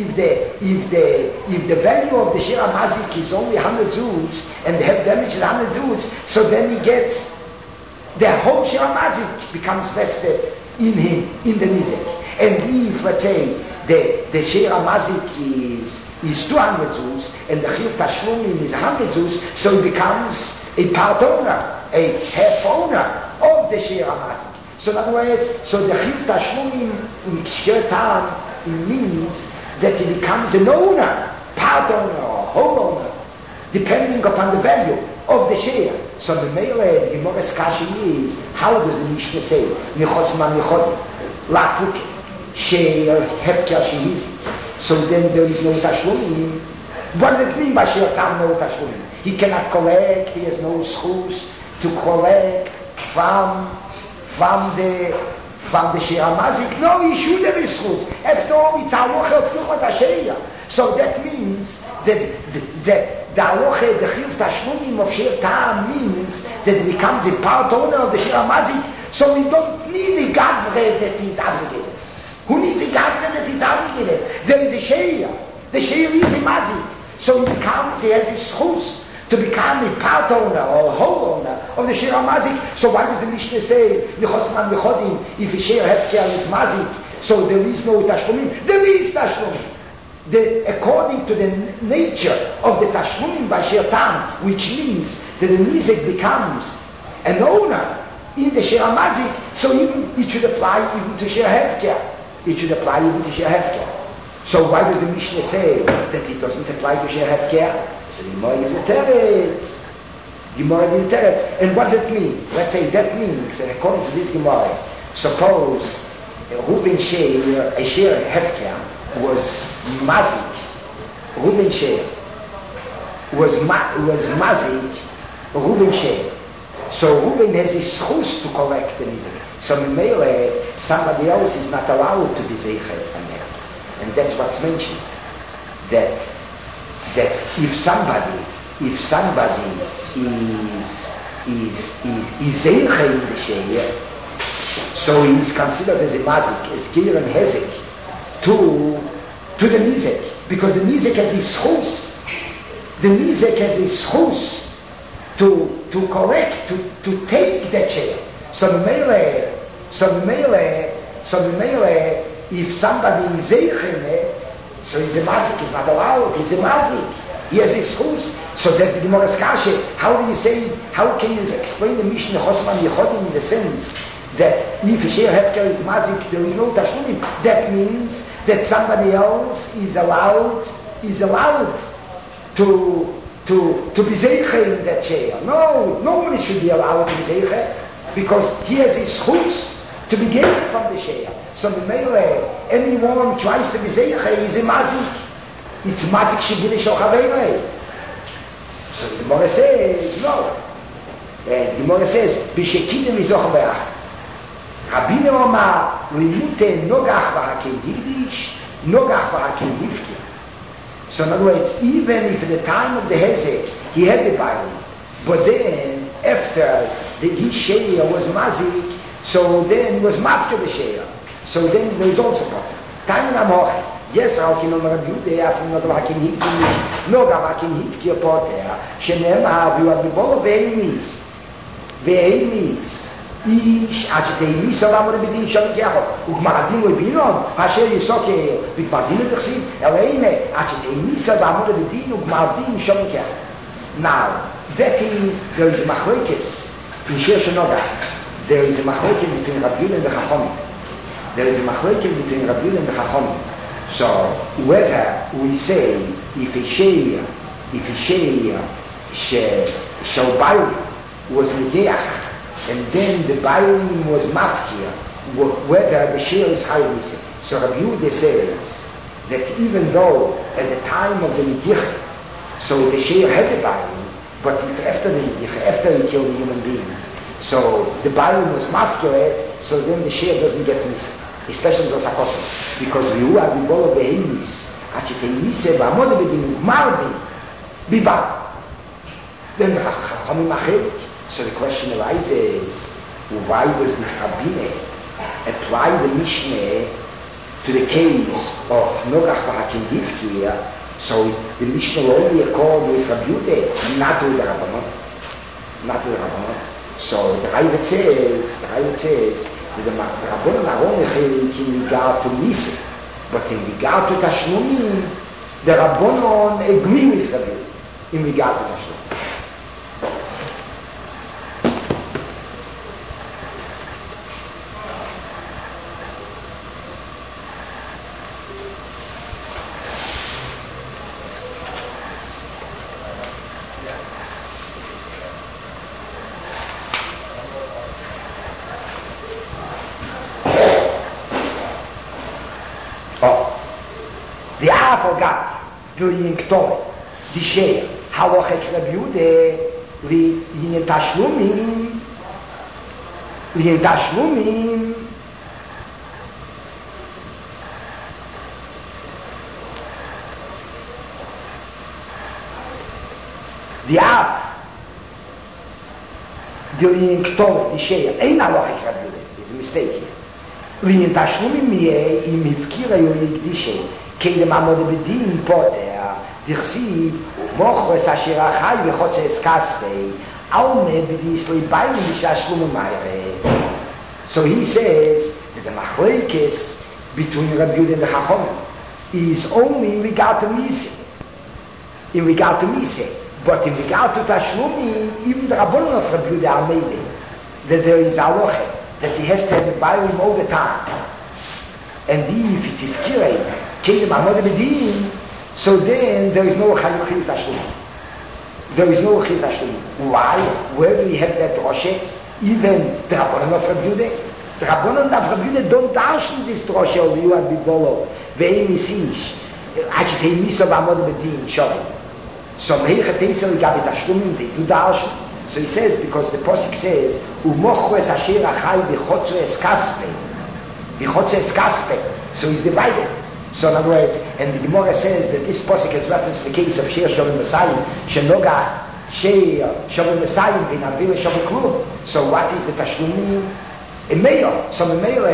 if the value of the Sheir HaMazik is only 100 zuz and the head damage is 100 zuz, so then he gets the whole Sheir HaMazik becomes vested in him, in the nizek. And if, let's say, the Sheir HaMazik is 200 zuz and the chiyuv tashlumim is 100 zuz, so he becomes a part owner, a half owner of the Sheir HaMazik. So in other words, so the chiyuv tashlumim in Sheir Tam means that he becomes an owner, part owner or whole owner, depending upon the value of the Sheir. So the Mele, the Gemara's Kashi is, how does the Mishnah say? Nichos man nichodim, lakuk, Sheir, Hepker, Shehizi. So then there is no tashlumim. What does it mean by Sheir Tam no tashlumim? He cannot collect, he has no schus to collect from the Sheir HaMazik. No, he should have his schus. After all, it's halacha of Yuchlat HaSheir. So that means that the halacha, the chiyuv tashlumim of Sheir Tam means that it becomes a part owner of the Sheir HaMazik. So we don't need a gavre that is obligated. Who needs a gavre that is obligated? There is a Sheir. The Sheir is a mazik. So he has his schus to become a part owner or a whole owner of the Sheir HaMazik. So why does the Mishnah say, Nichos man nichodim, if a Sheir Hefker is mazik, so there is no tashlumim? There is tashlumim. According to the nature of the tashlumim by Sheir Tam, which means that the nizek becomes an owner in the Sheir HaMazik, so even it should apply even to Sheir Hefker. It should apply even to Sheir Hefker. So why does the Mishnah say that it doesn't apply to Sheir Hefker? So Gemara in Teretz. And what does it mean? Let's say that means, and according to this Gemara, suppose Reuben Sheir, a Sheir Hefker, was mazik. Reuben Sheir was mazik. Reuben Sheir. So Reuben has his schus to collect the nizek. So Mele, somebody else is not allowed to be zeichet on that. And that's what's mentioned. That if somebody is zeichet in the sheir, so he is considered as a mazik, as gir and hezek to the nizek, because the nizek has his schus. The nizek has his schus to collect, to take that share. So the Mele, if somebody is zeichet, so he's a mazik, he's not allowed, he's a mazik. He has his schus. So that's the Gemara's kasha. How can you explain the Mishnah Chosman Yechodim in the sense that if a Sheir Hefker is mazik, there is no tashlumim. That means that somebody else is allowed to be zeicha in that Sheir. No, nobody should be allowed to be zeicha because he has his schutz to be gained from the Sheir. So the Meile, anyone who tries to be zeicha is a mazik. It's mazik shibune shel chaveirei. So the Gemara says, no. And the Gemara says, b'shekidim izoch be'ach. Rabbi Omar, limute nogach v'hakim higdish, nogach v'hakim hivki. So in other words, even if at the time of the Hezek, he had the Bible, but then after the Sheir was mazik, so then he was mafter the Sheir. So then there is also a problem. Time Namoch, yes, Rabbi Omar Rabbi Yehuda, after nogach v'hakim higdish, nogach v'hakim hivki apoter, shenemar v'yuad b'bolo ve'emis, איש עד שתהימי סבא מורה בדין שם ככה וכמרדים וביnom אשר יסוק מתמרדים לתכסיד אלא הנה עד שתהימי סבא מורה בדין וכמרדים שם ככה. Now that is there is a machlokes in Shir Shenoga. There is a machlokes between Rabbi Yehuda and the Chachomim. There is a machlokes between Rabbi Yehuda and the Chachomim. So whether we say if a sheir Shalbayu was Medeach and then the Bailim was Mafkir, whether the Sheir is Chayyim. So Rabbi Yehuda says that even though at the time of the Mediach, so the Sheir had the Bailim, but after the Mediach, after he killed a human being, so the Bailim was Mafkir, so then the Sheir doesn't get missed, especially the Sakosim, because you are the Bolo Behemis, Achitemise, Vamode Bedin, Mardi, Biba. Then the Chachamim Achel. So the question arises, why does the Rabbine apply the Mishnah to the case of Nogach v'Hakim Hivki? So the Mishnah only accord with Rabbi Yehuda, not with the Rabbanon. So the Ravid says that the Rabbanon are only in regard to Misa, but in regard to Tashlumim, the Rabbanon agree with Rabbi Yehuda in regard to Tashlumim. During Ktore, the Sheir, Halochet Rabbi Yehuda, in Tashlumim, the Av, during Ktore, the Sheir, Ein Halochet Rabbi Yehuda, there's a mistake here. In Tashlumim, in Mivkira Yoyigdishe, Kedem Amod Bedin Poter, Dirsi, Mochos Asher Achai V'Chotzer Kaspei, Alme B'Disli Bailim B'Shashlum Mayre. So he says that the machlokes between Rabbi Yehuda and the Chachomim is only in regard to Mise. But in regard to Tashlumim, even the Rabbanon of Rabbi Yehuda are made that there is Aloche, that he has to have the Bailim all the time. And if it's Ifkirei, Kedem Amod Bedin, so then there is no Chaluchil Tashlumim. Why? Where do we have that Droshe? Even the Rabbanon of Rabbi Yehuda. The Rabbanon of Rabbi Yehuda don't darshan this Droshe of Yuad Bidbolo, Ve'im Isish, Achitei Misa V'Amod Bedin, Shavim. So Meicha Teisel Gabi Tashlumim, they do darshan. So he says, because the Posik says, Umochres Asher Achai B'Chotzer Kaspei. So he's divided. So in other words, and the Gemara says that this Posik has reference to the case of Sheir Shavim Messiah, Shenoga Sheir Shavim Messiah, V'Navil Shavim Klum. So what is the Tashlumim? A Meir. So the Meir,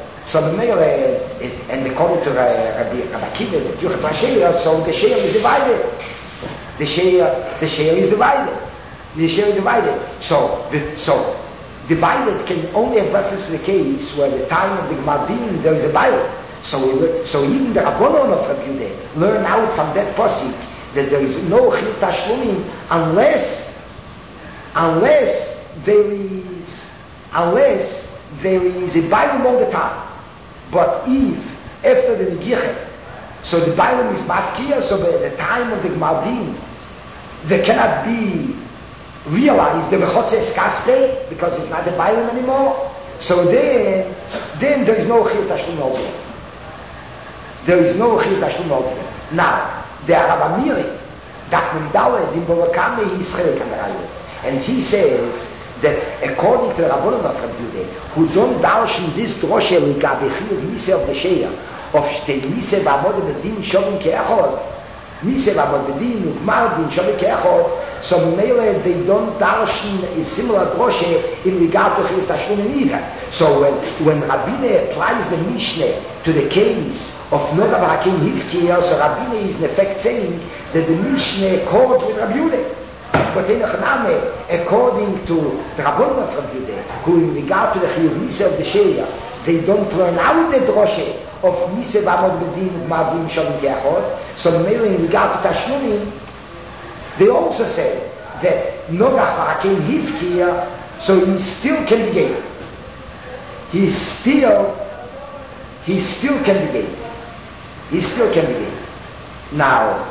and according to Rabbi Akiva, the Yuchat HaSheir, so the Sheir is divided. The Sheir is divided. So divided can only have reference to the case where the time of the Gmardim there is a Bible. So even the Rabbanon of Rabbi Yehuda learn out from that posik that there is no Chil Tashlumim unless there is a Bailam all the time. But if, after the Negiche, so the Bailam is Mafkia, so by the time of the Gmaldim, there cannot be realized the Vechotze Kaste, because it's not a Bailam anymore. So then there is no Chiyut Tashlum Altogether. There is no Chiyut Tashlum Altogether. Now, the Aravamiri, Dachmim Dalet, in Bavakame, he's Chelik Amarayu. And he says that according to Rabbanon of Rabbi who don't darshan this droshe ligabe chiyuv mise of the sheya, of shtei mise v'amod b'din shovim ke'echot, mise v'amod b'din ugmar din shovim ke'echot, so mele they don't darshan a similar droshe in regard to chiyuv tashlum either. So when Rabbine applies the Mishnah to the case of Noga Barakin Hivkiya, so Rabbine is in effect saying that the Mishnah accords with Rabbi Yehuda. But in according to the Rabbanon of Rabbi Yehuda, who in regard to the Chiyuv Mise of the Sheya, they don't learn out the droshe of Mise V'amod B'din U'Madim Shavim Ke'achot, so maybe in regard to Tashlumim, they also say that Nogach Barakein Hivkiya, so he still can be gay. He still can be gay. He still can be gay. Now,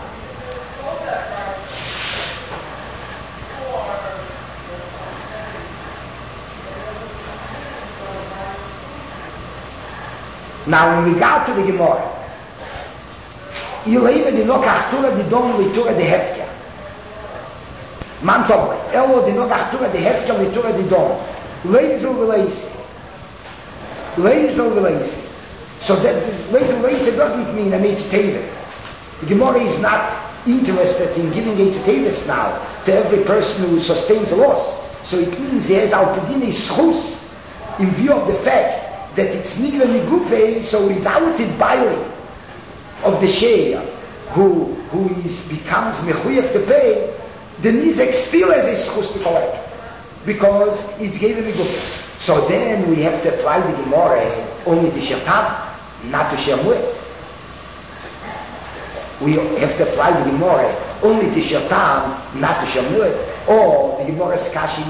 in regard to the Gemara, Ilaiva di no kachtura di dom litura di hefka. Man tov, elo di no kachtura di hefka litura di dom. Leizel v'leisi. So that leizel v'leisi doesn't mean an eitztevet. The Gemara is not interested in giving eitztevet now to every person who sustains a loss. So it means he has al-pedin schus in view of the fact that it's nigla nigupe, so without it bailing of the sheya, who becomes mechuyev to pay, the nizek still has a schus to collect, because it's given nigupe. So then we have to apply the Gemara only to Shertam, not to Shermuet. We have to apply the Gemara only to Shertam, not to Shermuet. Or the Gemara's kashi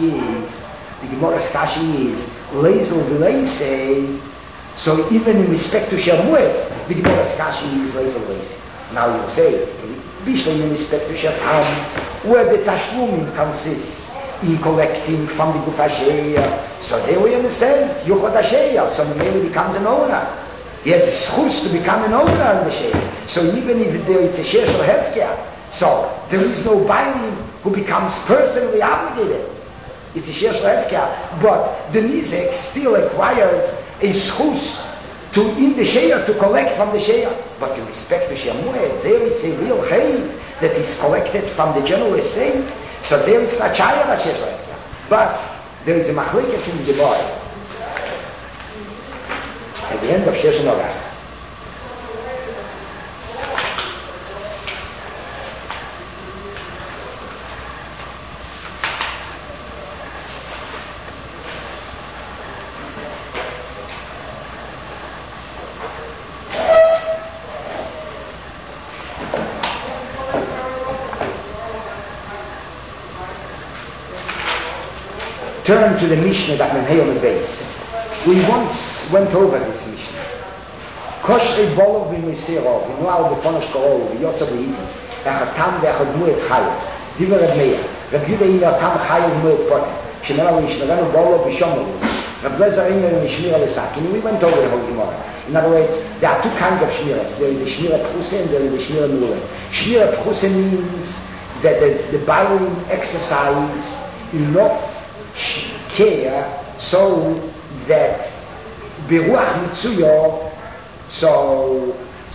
is Leizel v'leisei. So even in respect to Shermuet, the Gemara's kashi is Leizel v'leisei. Now you'll say, Bishlam in respect to Shertam, where the Tashlumim consists in collecting from the Gufasheya. So there we understand, Yuchot Hasheya, so the man becomes an owner. He has a schus to become an owner in the Sheya. So even if it's a Sheya Shel Hefker, so there is no buying who becomes personally obligated. It's a Sheya Shel Hefker, but the Nizek still acquires a schus to in the Sheya to collect from the Sheya. But in respect to Shemuel, there it's a real Chei that is collected from the general estate. So there it's not Shaya Sheya Shel Hefker. But there is a machlekes in the Gemara at the end of Shesh Noga. Turn to the Mishnah that Menhei on the base. We once went over this Mishnah. Koshrei bolov v'misirov, v'nual b'ponosh korov, v'yotza v'izim, echatam v'echadmu et chayev. Diva Reb Meir. Reb Yehuda ina tam chayev mu et potem. Shemera v'yishmerenu bolov v'shomeru. Reb Lezer ina v'shmira l'sakin. We went over the whole Gemara. In other words, there are two kinds of shmiras. There is a shmira pchuse and there is a shmira mule. Shmira pchuse means that the bowing exercise enough care so that beruach mitzuyo, so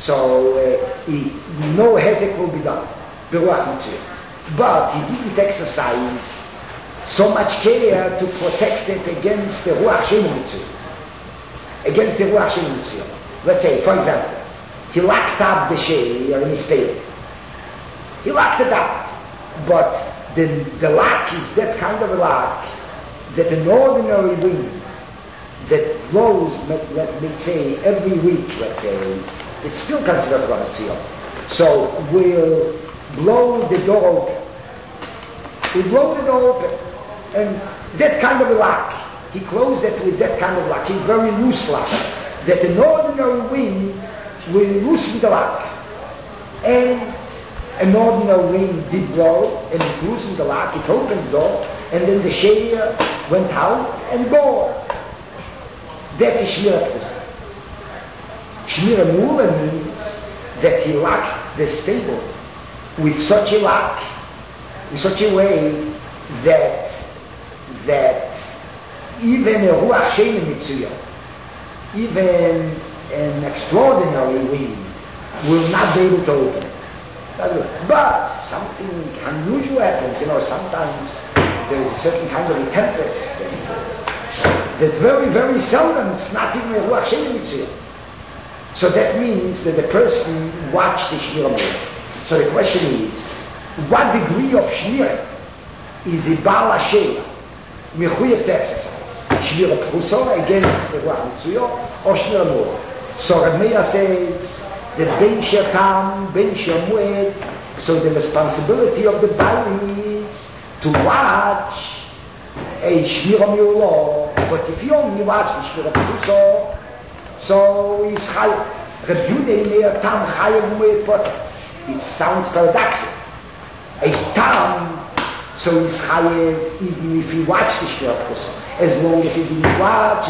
no hezek will be done. Beruach mitzuyo, but he didn't exercise so much care to protect it against the ruach shenu mitzuyo. Against the ruach shenu mitzuyo. Let's say, for example, he locked up the shei or in his stable. He locked it up, but the lock is that kind of a lock that an ordinary wind that blows, let's say, every week, let's say, it's still considered a seal. So we'll blow the door open. We blow the door open, and that kind of a lock he closed it with that kind of lock, a very loose lock, that an ordinary wind will loosen the lock. And an ordinary wind did blow, and it loosened the lock, it opened the door, and then the shear went out and gone. That's a Shmira Prusa. Shmira Mula means that he locked the stable with such a lock, in such a way that even a Ruach Shein Mitzuyah, even an extraordinary wind will not be able to open it. But something unusual happens. Sometimes there is a certain kind of a tempest that very, very seldom it's not even a Ruach Shein Mitzuyah. So that means that the person watched the Shmira Mula. So the question is, what degree of Shmira is a Baal HaSheya mechuyev to exercise? Shmira Prusa against the Ruach Mitzuyah or Shmira Mula? So Reb Meir says that Ben Shetam, Ben Shemued, so the responsibility of the Baal is to watch a Shmira Mula, but if you only watch the Shmira Prusa, so he's Chayav. Reb Yehuda Meir Tam Chayav Mued Potter. It sounds paradoxical. A Tam, so he's Chayav even if he watched the Shmira Prusa, as long as he didn't watch a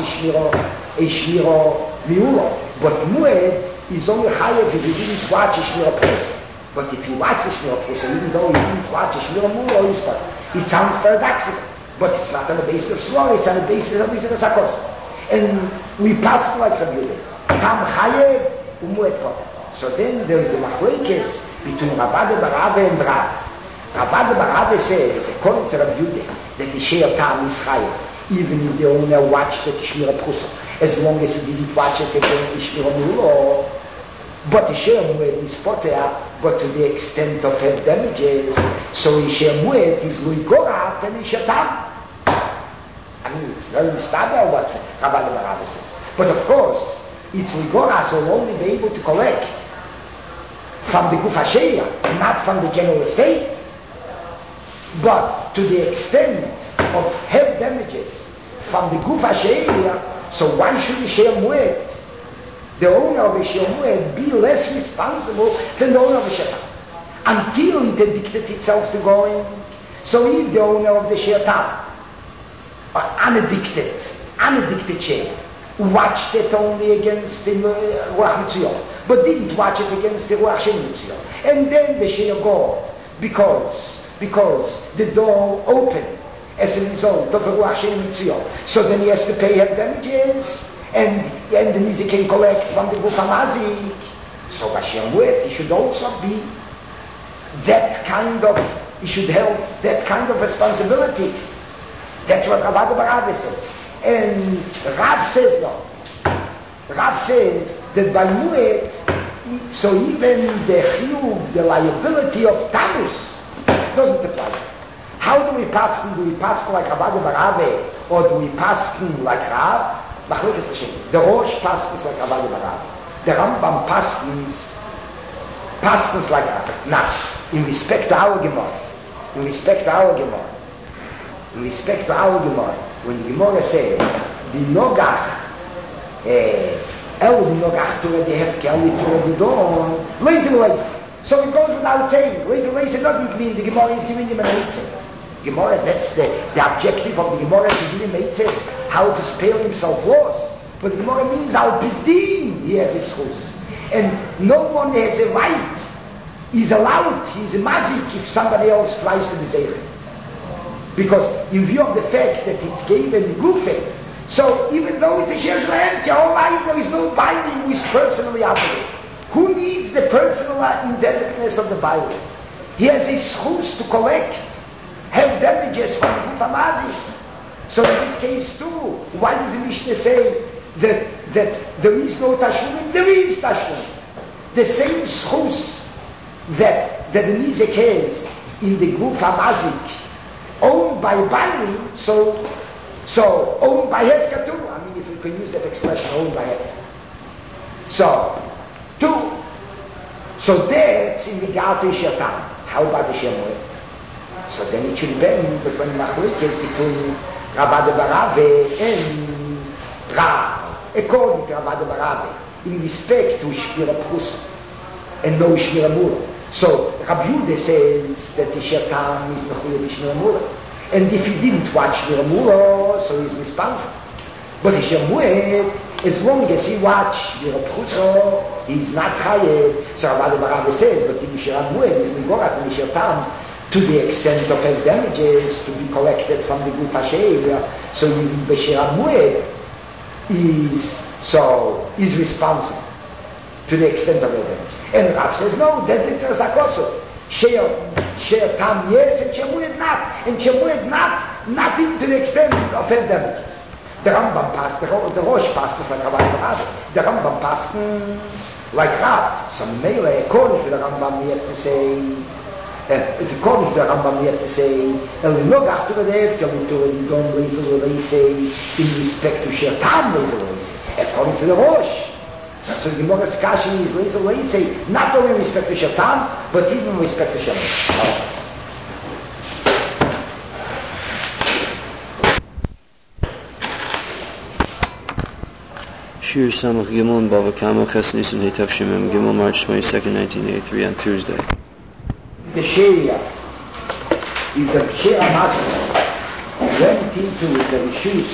Shmira Miula. But Mued is only Chayav if he didn't watch a Shmira Prusa. But if he watched the Shmira Prusa, even though he didn't watch a Shmira Miula, he's Potter. It sounds paradoxical. But it's not on the basis of Svara, it's on the basis of Yisrael Sakos. And we pass like Reb Yehuda. Tam Chayev Umuet Potter. So then there is a machlekes between Rabbi Barava and Rav. Rabbi Barava says, according to Reb Yehuda, that the Sheir Tam is Chayev, even if the owner watched the Shmira Prusa, as long as he didn't watch it again the Shmira Miula. But the Sheir Mued is Potter, but to the extent of head damages, so the Sheir Mued is Lui Gorat and the Sheir Tam. I mean, it's very mistaken what Rabbi Barava says. But of course, it's Ligoras will only be able to collect from the Guf HaSheya, not from the general estate. But to the extent of heavy damages from the Guf HaSheya, so why should the Sheir Mued, the owner of the Sheir Mued, be less responsible than the owner of the Sheir? Until it addicted itself to going. So if the owner of the Sheir Tam, unaddicted Sheir, watched it only against the Ruach Mitzuyah, but didn't watch it against the Ruach Shein Mitzuyah. And then the Sheir go, because the door opened as a result of the Ruach Shein Mitzuyah. So then he has to pay her damages, and the Nizik can collect from the Guf HaMazik. So Sheir Mued, he should also be that kind of, he should help that kind of responsibility. That's what Rabbi Barava says. And Rav says no. Rav says that by Mued, so even the chiyuv, the liability of Tammuz doesn't apply. How do we pass? Do we pass like Rabbi Barava, or do we pass like Rav? The Rosh passes like Rabbi Barava. The Rambam passes like Rav. Now, in respect to our Gemara, when the Gemara says, the Nogach, El Nogach to the Hefke, El to the Dawn, lazy. So it goes without saying. Lazy doesn't mean the Gemara is giving him an eitzah. Gemara, that's the objective of the Gemara, to give him eitzahs, how to spare himself loss. But the Gemara means Al Bidin, he has his chus. And no one has a right. He's allowed, he's a mazik if somebody else tries to be zeicher. Because in view of the fact that it's given gufe, so even though it's a sheir shlehem, all right, there is no binding who is personally obligated. Who needs the personal indebtedness of the Bible? He has his chus to collect, have damages from the Guf HaMazik. So in this case too, why does the Mishnah say that there is no tashlum? There is tashlum. The same chus that the Nizek has in the Guf HaMazik, owned by Bali, so owned by Hefka too. I mean, if you can use that expression, owned by Hefka. So that's in regard to Sheir Tam. How about the Sheir Mued? So then it should be between Machlekes between Rabbi Barave and Rav, according to Rabbi Barave, in respect to Shmira Prusa and no Shmira Mura. So Rabbi Yehuda says that the Shetam is Mechuyah Shmira Mura, and if he didn't watch Shmira Mura, so he's responsible. But the Shemuet, as long as he watch Shmira Prusa, he's not Chayev. So Rabbi Barave says, but in Shmira Mura, is Migorat and Shetam, to the extent of health damages to be collected from the group Hashem, so even Beshir Mued is responsible to the extent of health damage. And Rav says, no, that's the Tzarsakoso. Share Tam yes, and Shemued not. And Shemued not even to the extent of health damages. The Rambam passed, the Rosh passed from Rabbi Barave. The Rambam passed like Rav. So Mele, according to the Rambam, we have to say, according to the Rambam, we have to say, in respect to Shetam Lezer. According to the Rosh. So the Gemara's Kashi is Lezer, not only in respect to Shetam, but even in respect to Shetam. Shir Samach Gimel and Bava Kama Ches Nisan Heitav Shemem Gimel, March 22nd, 1983, on Tuesday. The Sharia, if the Sharia master went into the Rishus,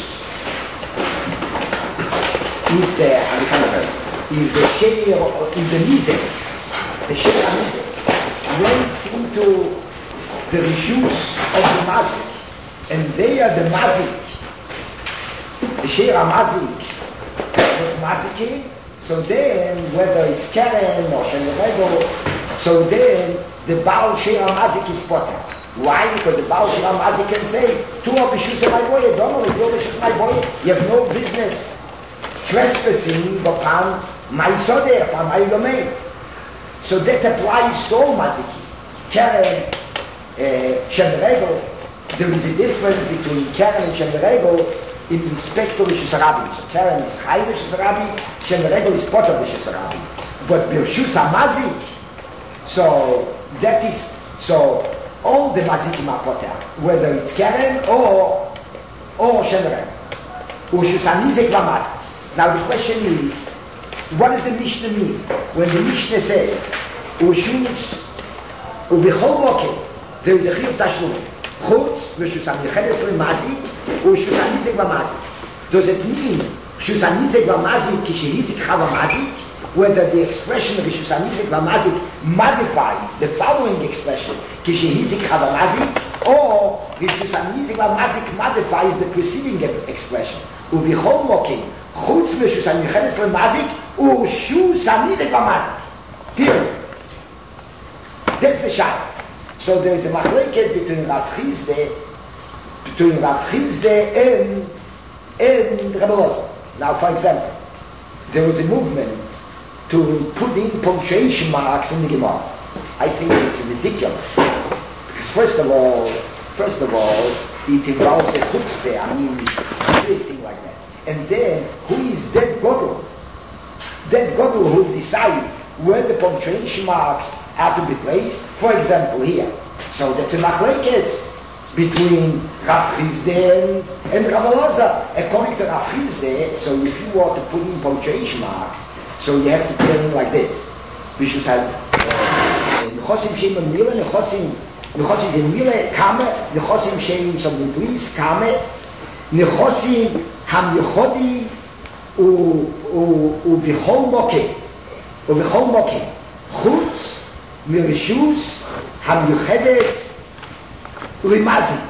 if the Sharia, if the Nizek, the Sharia Nizek, went into the Rishus of the Mazik, and they are the Mazik, the Sharia Mazik was Maziking, so then, whether it's Keren or Shenerego, so then the Baal Shea Mazik is potter. Why? Because the Baal Shea Mazik can say, two of the shoes of my boy, don't know, two of the shoes of my boy, you have no business trespassing upon my Sodeh, upon my domain. So that applies to all Maziki. Keren, Shenerego, there is a difference between Keren and Shenerego in respect to Rishus Rabbi. So Keren is Chai Rishus Rabbi, Shenerego is potter Rishus Rabbi. But Rishus Mazik, so that is, so all the Mazikim are potter, whether it's Keren or Shenerego. Ushus HaNizek V'Mazik. Now the question is, what does the Mishnah mean? When the Mishnah says, Ushus U'Bechol Mokem, there is a Chiyuv Tashlum. Chutz v'Shus HaNichedes V'Mazik U'Shus HaNizek V'Mazik. Does it mean Shus HaNizek V'Mazik Kishehizik Chava whether the expression of Shus HaNizek V'Mazik modifies the following expression Kishehizik Chava or Shus HaNizek V'Mazik modifies the preceding expression U'Bichol Mokim Chutz v'Shus HaNichedes V'Mazik U'Shus HaNizek V'Mazik. Period. That's the shot. So there is a machlekes between Rav Chizde and Rabbi Elazar. Now, for example, there was a movement to put in punctuation marks in the Gemara. I think it's ridiculous because first of all, it involves a chutzpah. I mean, everything like that. And then, who is that Godel? That Godel who decide where the punctuation marks are to be placed. For example, here. So that's a machlekes between Rav Chizde and Rabbi Elazar. According to Rav Chizde, so if you want to put in punctuation marks, so you have to put in like this. We should say, Nechosim Shem Mila, Nechosim Mila Kame, Nechosim Shem Sabnitris Kame, Nechosim Ham Yechodi U'Bichol Mokem, Chutz Mirishus Ham Yuchedes U'Mazik.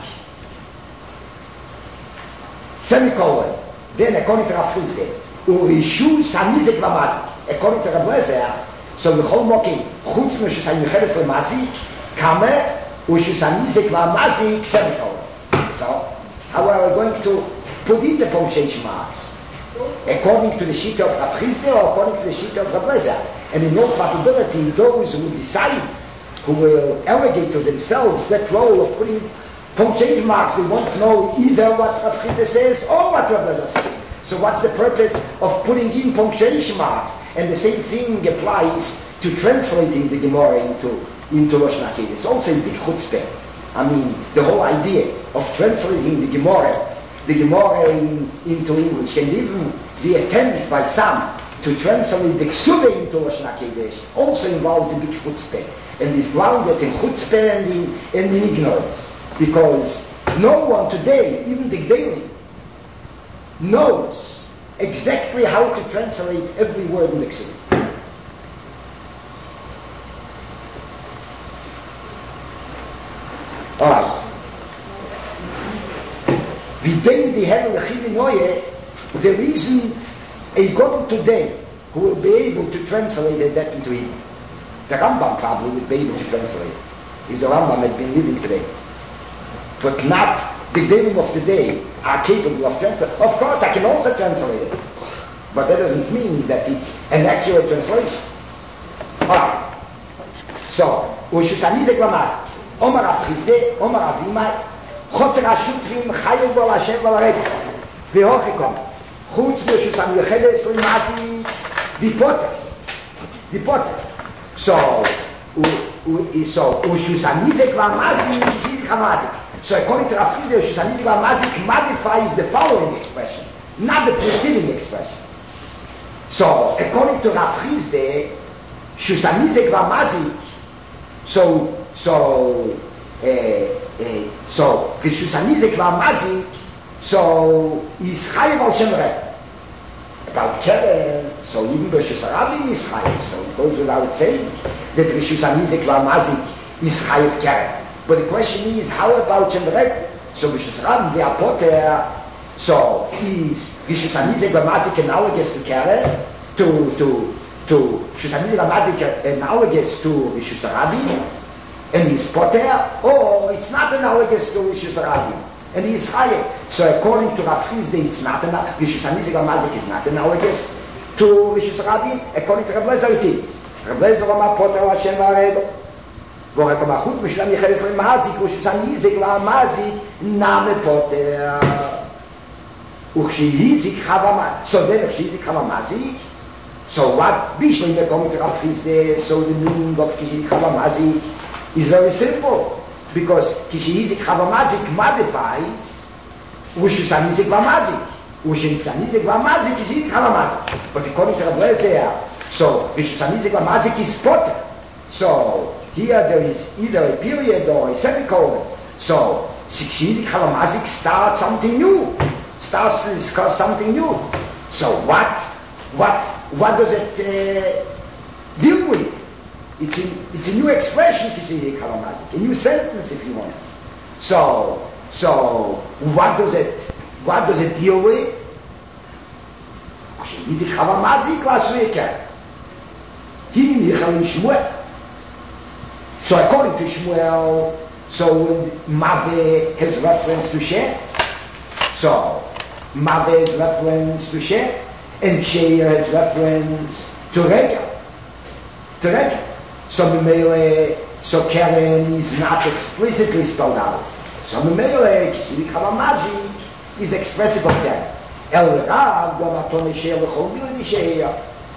Semicolon. Then according to Rav Chizde, U'Rishus HaNizek V'Mazik. According to Rav Elazar, so B'chol Mokim Chutz Mirishus Ham Yuchedes U'Mazik Kame U'Rishus HaNizek V'Mazik semicolon. So how are we going to put in the punctuation marks? According to the sheet of Rav Chizde or according to the sheet of Rav Elazar? And in all probability, those who decide, who will arrogate to themselves that role of putting punctuation marks, they won't know either what Rav Chizde says or what Rav Elazar says. So what's the purpose of putting in punctuation marks? And the same thing applies to translating the Gemara into Rosh Hashanah. It's also a big chutzpah. I mean, the whole idea of translating the Gemara the Gemara into English, and even the attempt by some to translate the Ksube into Lashon HaKodesh also involves a big chutzpah, and is grounded in chutzpah and in ignorance, because no one today, even the Gdelim, knows exactly how to translate every word in the Ksube. Alright. Within the Herr Lechili Noye, there isn't a God today who will be able to translate that into Hebrew. The Rambam probably would be able to translate it, if the Rambam had been living today. But not the Gdelim of today are capable of translating. Of course, I can also translate it, but that doesn't mean that it's an accurate translation. Alright. So, Ushusanize Glamas, Omar Abchizde, Omar Abimai, Chotzer HaShutrim, Chayel Bol Hashem Bol Harek, Vehochikom, Chutz Ushusam Yechedes Limazi, the potter. So, Ushusanize Glamazi, Yizik HaMazik. So according to Rafrizde, Ushusanize Glamazik modifies the following expression, not the preceding expression. So, according to Rafrizde, Ushusanize Glamazik, so Ushusanize Glamazik, so is Chayev al Shem Rebbe. About Keren, so even Rishus Harabim is Chayev, so it goes without saying that Rishus Hanizik V'Amazik is Chayev Keren. But the question is, how about Shem Rebbe? So Rishus Harabim, the Apoter, so is Rishus Hanizik V'Amazik analogous to Keren, to Rishus Hanizik V'Amazik analogous to Rishus Harabim, and he's Poter, or it's not analogous to Rishus Harabim, and he is Chayev. So according to Rav Chizde, it's not analogous. Rishus Hanizik V'Amazik is not analogous to Rishus Harabim. According to Rav Lezer, it is. Rav Lezer Amar Poter Hashem V'Areba. Vorek Amar Chut Mishlam Yechedes Limazik, Rishus Hanizik V'Amazik Name Poter. Uchshiyizik Chavamazik. So then Uchshiyizik Chavamazik. So what? Bishlam according to Rav Chizde, so the meaning of Uchshiyizik Chavamazik is very simple. Because Kishiyizik Chavamazik modifies Ushusanizik V'Amazik. Ushusanizik V'Amazik is Yizik Chavamazik. But according to Rav Lezer, so Ushusanizik V'Amazik is Poter. So here there is either a period or a semicolon. So Kishiyizik Chavamazik starts something new. Starts to discuss something new. So what does it deal with? It's a new expression, Kishiyizik Chavamazik, a new sentence if you want. So what does it deal with? Kishiyizik Chavamazik Lasuyeker. He Nichalim Shmuel. So according to Shmuel, so Mave has reference to Shem. So Mave has reference to Shem, and Sheir has reference to Regel. So Memele, so Keren is not explicitly spelled out. So Memele, Kishiyizik Chavamazik is expressive of that. El Rav, Gomaton Sheir, L'chol Bilin Sheir.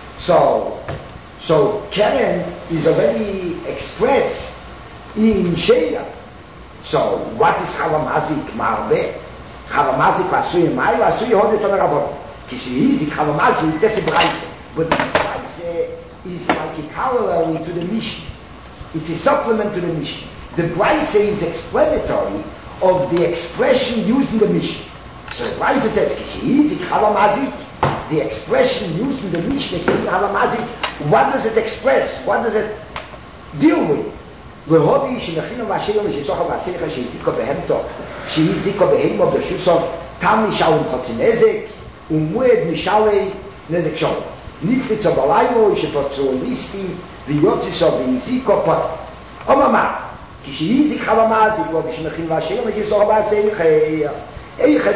So Keren is already expressed in Sheir. So what is Chavamazik Marbe? Chavamazik Lasui Mai, Lasui Hodet Omerabot. Kishiyizik Chavamazik, that's a Braise. But this Braise is like a corollary to the Mishnah. It's a supplement to the Mishnah. The Braise is explanatory of the expression used in the Mishnah. So the Braise says, Kishiyizik Chavamazik, the expression used in the Mishnah, Kishiyizik Chavamazik, what does it express? What does it deal with? והובי שמכינו והשאיר משסוכו והשיחה שהזיקו בהמתו שהזיקו בהמו ברשוסו תם משאול מחוצי נזק ומועד משאולי נזק שול נקריצו בליימו שפרצו ליסטים ויוציסו והזיקו פוטר אוממה כשהזיק חלמזיק והובי שמכינו והשאיר משסוכו והשיחה איך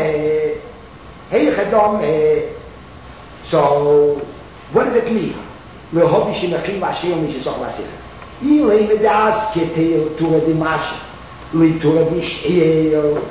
אדום so what does it mean? והובי שמכינו והשאיר משסוכו והשיחה Ilay medas keteil tura di masha, li tura di sheil.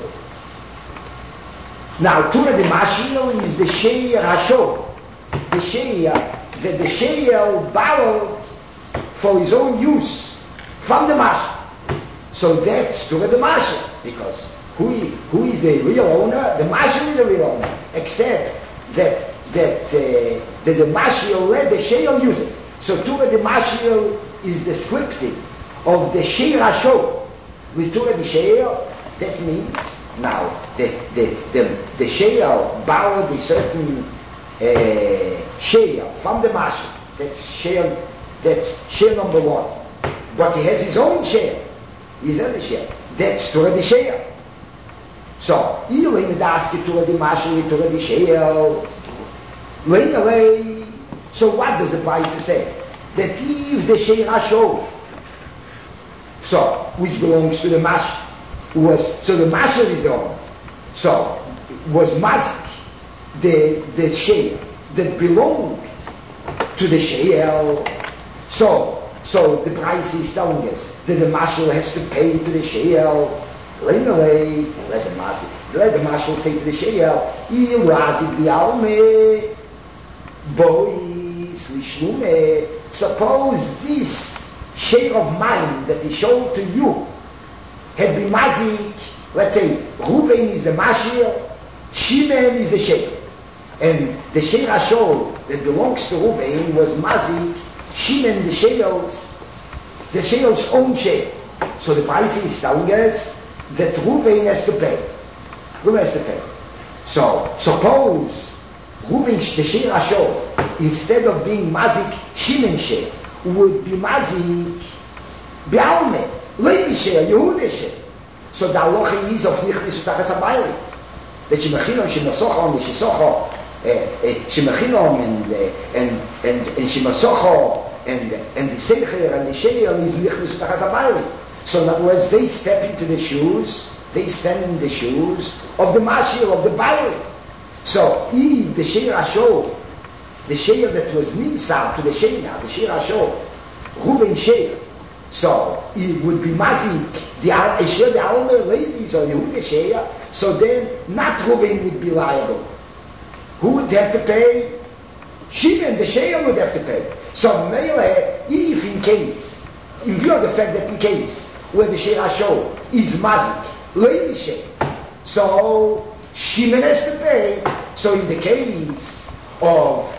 Now, tura di mashil is the sheir hashor, the sheir that the sheir borrowed for his own use from the masha. So that's tura di masha, because who is the real owner? The Mashal is the real owner, except that the Mashal let the Sheil use it. So Torah the Mashal is descriptive of the Sheil HaShol. With Torah the Sheil, that means now the Sheil borrowed a certain Sheil from the Mashal. That's Sheil number one. But he has his own Sheil. His other Sheil. That's Torah the Sheil. So, you learn the Aski Torah the Mashal, Torah the Sheil. Learn away. So what does the Paisa say? That if the Sheil HaShol, so, which belongs to the Mashal, so the Mashal is the owner. So, was Mazik, the Sheil, that belonged to the Sheil. So the price is telling us that the Mashal has to pay to the Sheil. Let the Mashal say to the Sheil, Ilazik bi'alme, bois lishlume. Suppose this Sheil of mine that he showed to you had been Mazik. Let's say Reuben is the Mashal, Shimon is the Sheil, and the Sheil HaShol that belongs to Reuben was Mazik, Shimon the Sheil's own Sheil. So the price is telling us that Reuben has to pay. So suppose Reuben the Sheil HaShol, instead of being Mazik Shimon Sheil, would be Mazik Bi'alme, Levi Sheil, Yehuda Sheil. So the halacha is of Nichnis Utachas HaBayli. That Shemechinon, Shemasocho, Shemechinon, and Shemasocho, and the Secher and the Sheil is Nichnis Utachas HaBayli. So in other words, they step into the shoes, they stand in the shoes of the Mashal, of the Bayli. So if the Sheil HaShol, the Sheil that was Nimsal to the Sheil now, the Sheil HaShol, Reuben Sheil, so it would be Mazik, the Sheil, the Almer Levis or Yehuda Sheil, so then not Reuben would be liable. Who would have to pay? Shimon, the Sheil would have to pay. So Mele, if in case, in view of the fact that in case where the Sheil HaShol is Mazik, Levi Sheil, so Shimon has to pay. So in the case of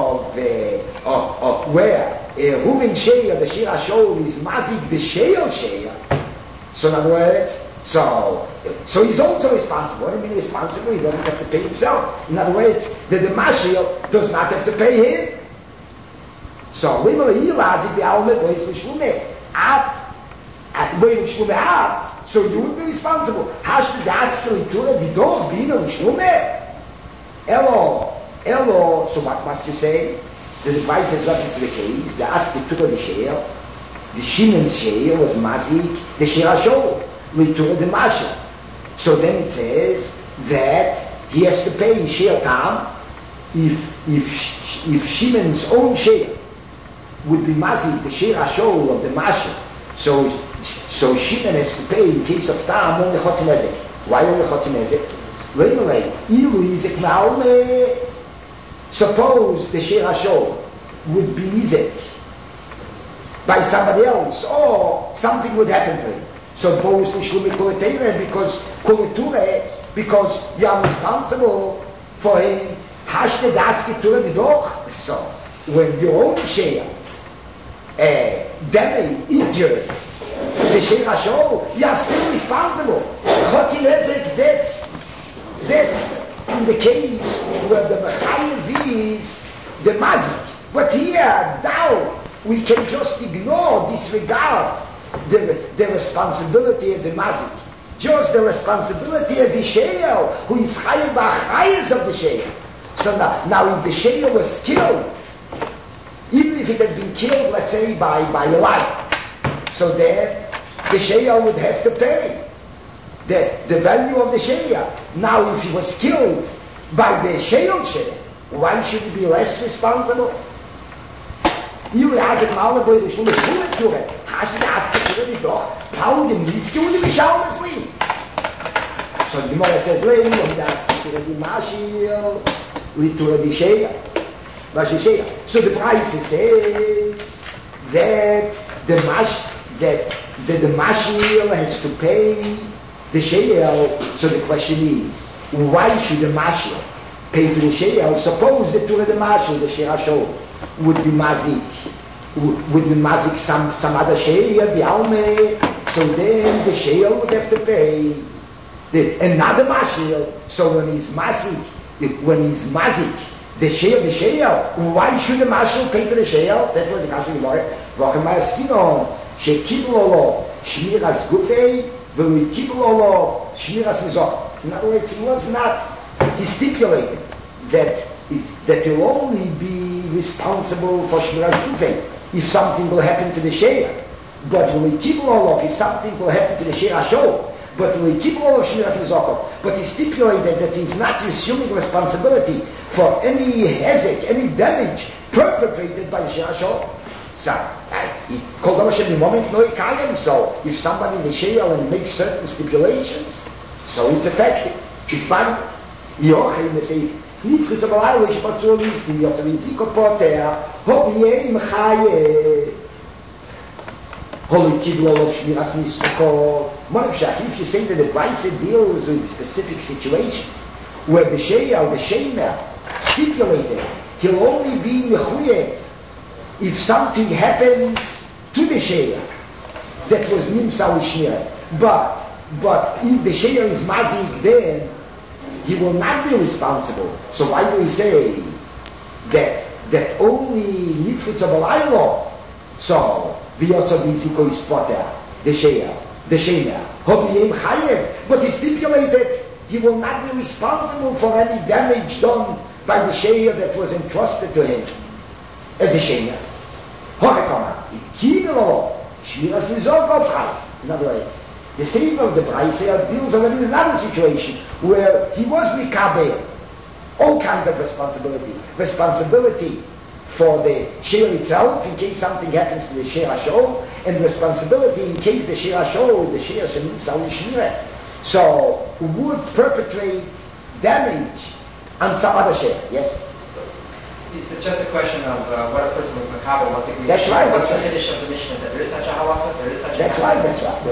where Reuben Sheil, the Sheil HaShol is Mazik, the Sheil, so in other words, so he's also responsible. What do you mean responsible? He doesn't have to pay himself. In other words, the Mashal does not have to pay him. So so you would be responsible. How should the Askeli Torah be dog be no Shlume? Elo, so what must you say? The advice has reference to the case, the Askeli Torah the Sheil, the Shimon Sheil was Mazik, the Sheil HaShol, the Torah the Mashal. So then it says that he has to pay Sheil Tam if Shimon's own Sheil would be Mazik, the Sheil HaShol of the Mashal. So Shimon has to pay in case of Tam only Chotzim Ezek. Why only Chotzim Ezek? Suppose the Sheil HaShol would be Nizek by somebody else, or something would happen to him. So Boris Nishlume because you are responsible for him. Hashte Daski Torah Didoch. So when your own Sheil damage, injured the Sheil HaShol, you are still responsible. Chotzim Ezek, that's in the case where the Mechayev is the Mazik. But here, now, we can just ignore, disregard the responsibility as a Mazik. Just the responsibility as a Sheil, who is Chayev B'achayes of the Sheil. So now if the Sheil was killed, even if it had been killed, let's say, by a lion, so then the Sheil would have to pay the value of the Sheil. Now if he was killed by the Sheil, why should he be less responsible? You ask it mal boy, the Shule to it. Hast du das getan doch? Paul dem Niske und dem Schaunesli. So the Gemara says, "Lei, und das to the Mashal, we to the Sheil." So the price says that the Mashal has to pay the Sheol, so the question is, why should the Mashal pay for the Sheol? Suppose the Torah the Mashal, the Sheol Shol, would be Mazik, some other Sheol, the Alme, so then the Sheol would have to pay. Another Mashal, so when he's Mazik, the Sheol, why should the Mashal pay for the Sheol? That was the question of the Gemara. Shmiras Gufei, Shmiras Nizok. In other words, he was not, he stipulated that he'll only be responsible for Shmiras Gufei if something will happen to the Sheol. But if something will happen to the Sheol Shol. But Shmiras Nizok. But he stipulated that he's not assuming responsibility for any hezek, any damage perpetrated by the Sheol Shol. So, so if somebody is a Sheol and makes certain stipulations, so it's effective. It's fine. Yochim say, nicht für zu beleidigen, ich war zu listen, ich habe sie kapotter, hob je im Chaye. Holy Kiblo of Shmiras Nisukot. If you say that the Brisa deals with a specific situation where the Sheol, the Shemer, stipulated, he'll only be Mechuyeh if something happens to the Sheol that was Nimsa Ushmir. But if the Sheol is Mazik, then he will not be responsible. So why do we say that only Nifritz of Alaylo? So V'yotzo B'yiziko is Potter, the Sheol, the Shemer, Hobiyem Chayev, but he stipulated he will not be responsible for any damage done by the Sheol that was entrusted to him as a Shemer. In other words, the same of the Brisa deals already with another situation where he was Mikabel, all kinds of responsibility for the Sheol itself in case something happens to the Sheol HaShol, and responsibility in case the Sheol HaShol, the Sheol Shenim Sali Shmira, so would perpetrate damage on some other Sheol. Yes? It's just a question of what a person was makabel, what degree. That's right. What's the condition of the Mishnah? That there is such a halacha, there is such that's a right.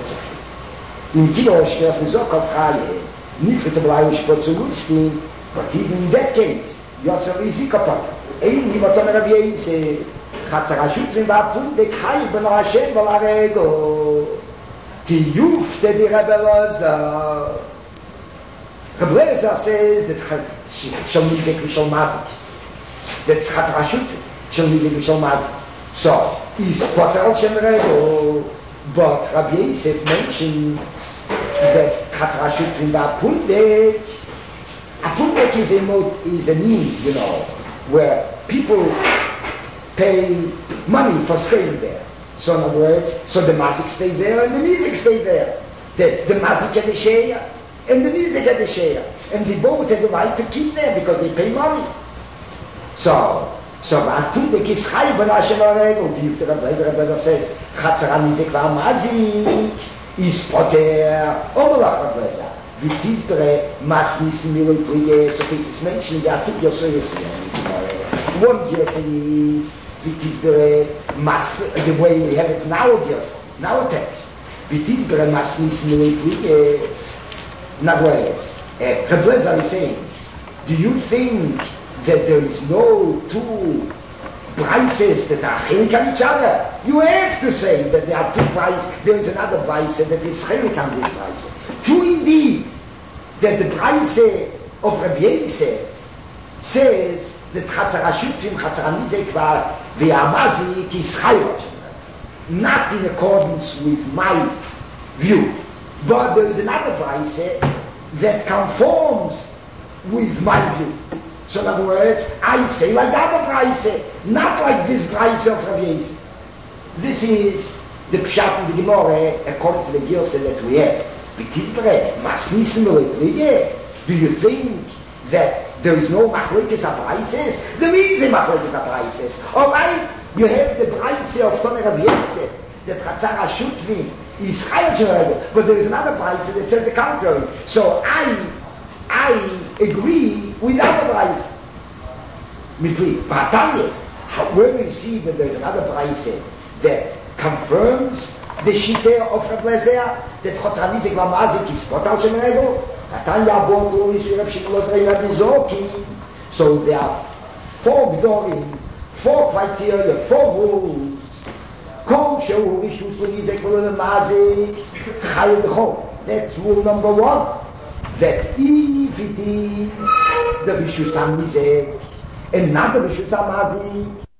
In Kilo Shmiras Nizokov Chaye, Nifrit of Lai Shpot Zulustin, but even in that case, Yotzer Rizikopot, Ein Himoton Rabbi Yise, Chatzar HaShutrim V'Apun Dek Chai B'no Hashem V'Larego, Tiyuf Te Di Rebbe Loza. Rebbe Loza says that Shal Nizek V'Shal Mazik. That's Chatzar HaShutrim, Shal Nizek V'Shal Mazik. So, is Potter Al Shem Rego, but Rabbi Yosef mentions that Chatzar HaShutrim V'Apundek. Apundek is a need, where people pay money for staying there. So in other words, so the Mazik stayed there and the Nizik stayed there. The Mazik had the Sheol and the Nizik had the Sheol. And they both had the right to keep there because they pay money. So Apundek is Chai B'no Hashem V'Larego. The Rebbe says, Chatzar HaNizik V'Amazik is Poter. Omelach Rebbe. Vitizbere Masnis Miloi Plige, so this is mentioned that took your service. One Gerson is Vitizbere Mas, the way we have it nowadays, nowadays. Vitizbere Masnis Miloi Plige. In other words, Rebbe is saying, do you think that there is no two prices that are chelik on each other? You have to say that there are two prices. There is another price that is chelik on this price. True indeed that the price of Rabbi Yosef says that Chatzar HaShutrim, Chatzar HaNizek V'Amazik is chayot, not in accordance with my view. But there is another price that conforms with my view. So in other words, I say like the other price, not like this price of Rabbi Yosef. This is the Pshat in the Gemara according to the Gilsa that we have. Do you think that there is no machlokes abraises? There is a machlokes abraises. Alright, you have the braise of Tomer Rabbi Yosef that Chatzar HaShutrim is chayot, but there is another braise that says the contrary. So I agree with other braise. When we see that there is another braise that confirms the shite of Reb Lezer, that Chotzah Nizik Lamazik is Kotal Shemenegel, Atanya Botu is Reb Shimon Reina Bizoki. So there are 4 Gdorim, 4 criteria, 4 rules. Kol Shehu Rishus Nizik Lamazik, Chayav B'chol. That's rule number 1. That if it is the Rishus HaNizek and not the Rishus HaMazik,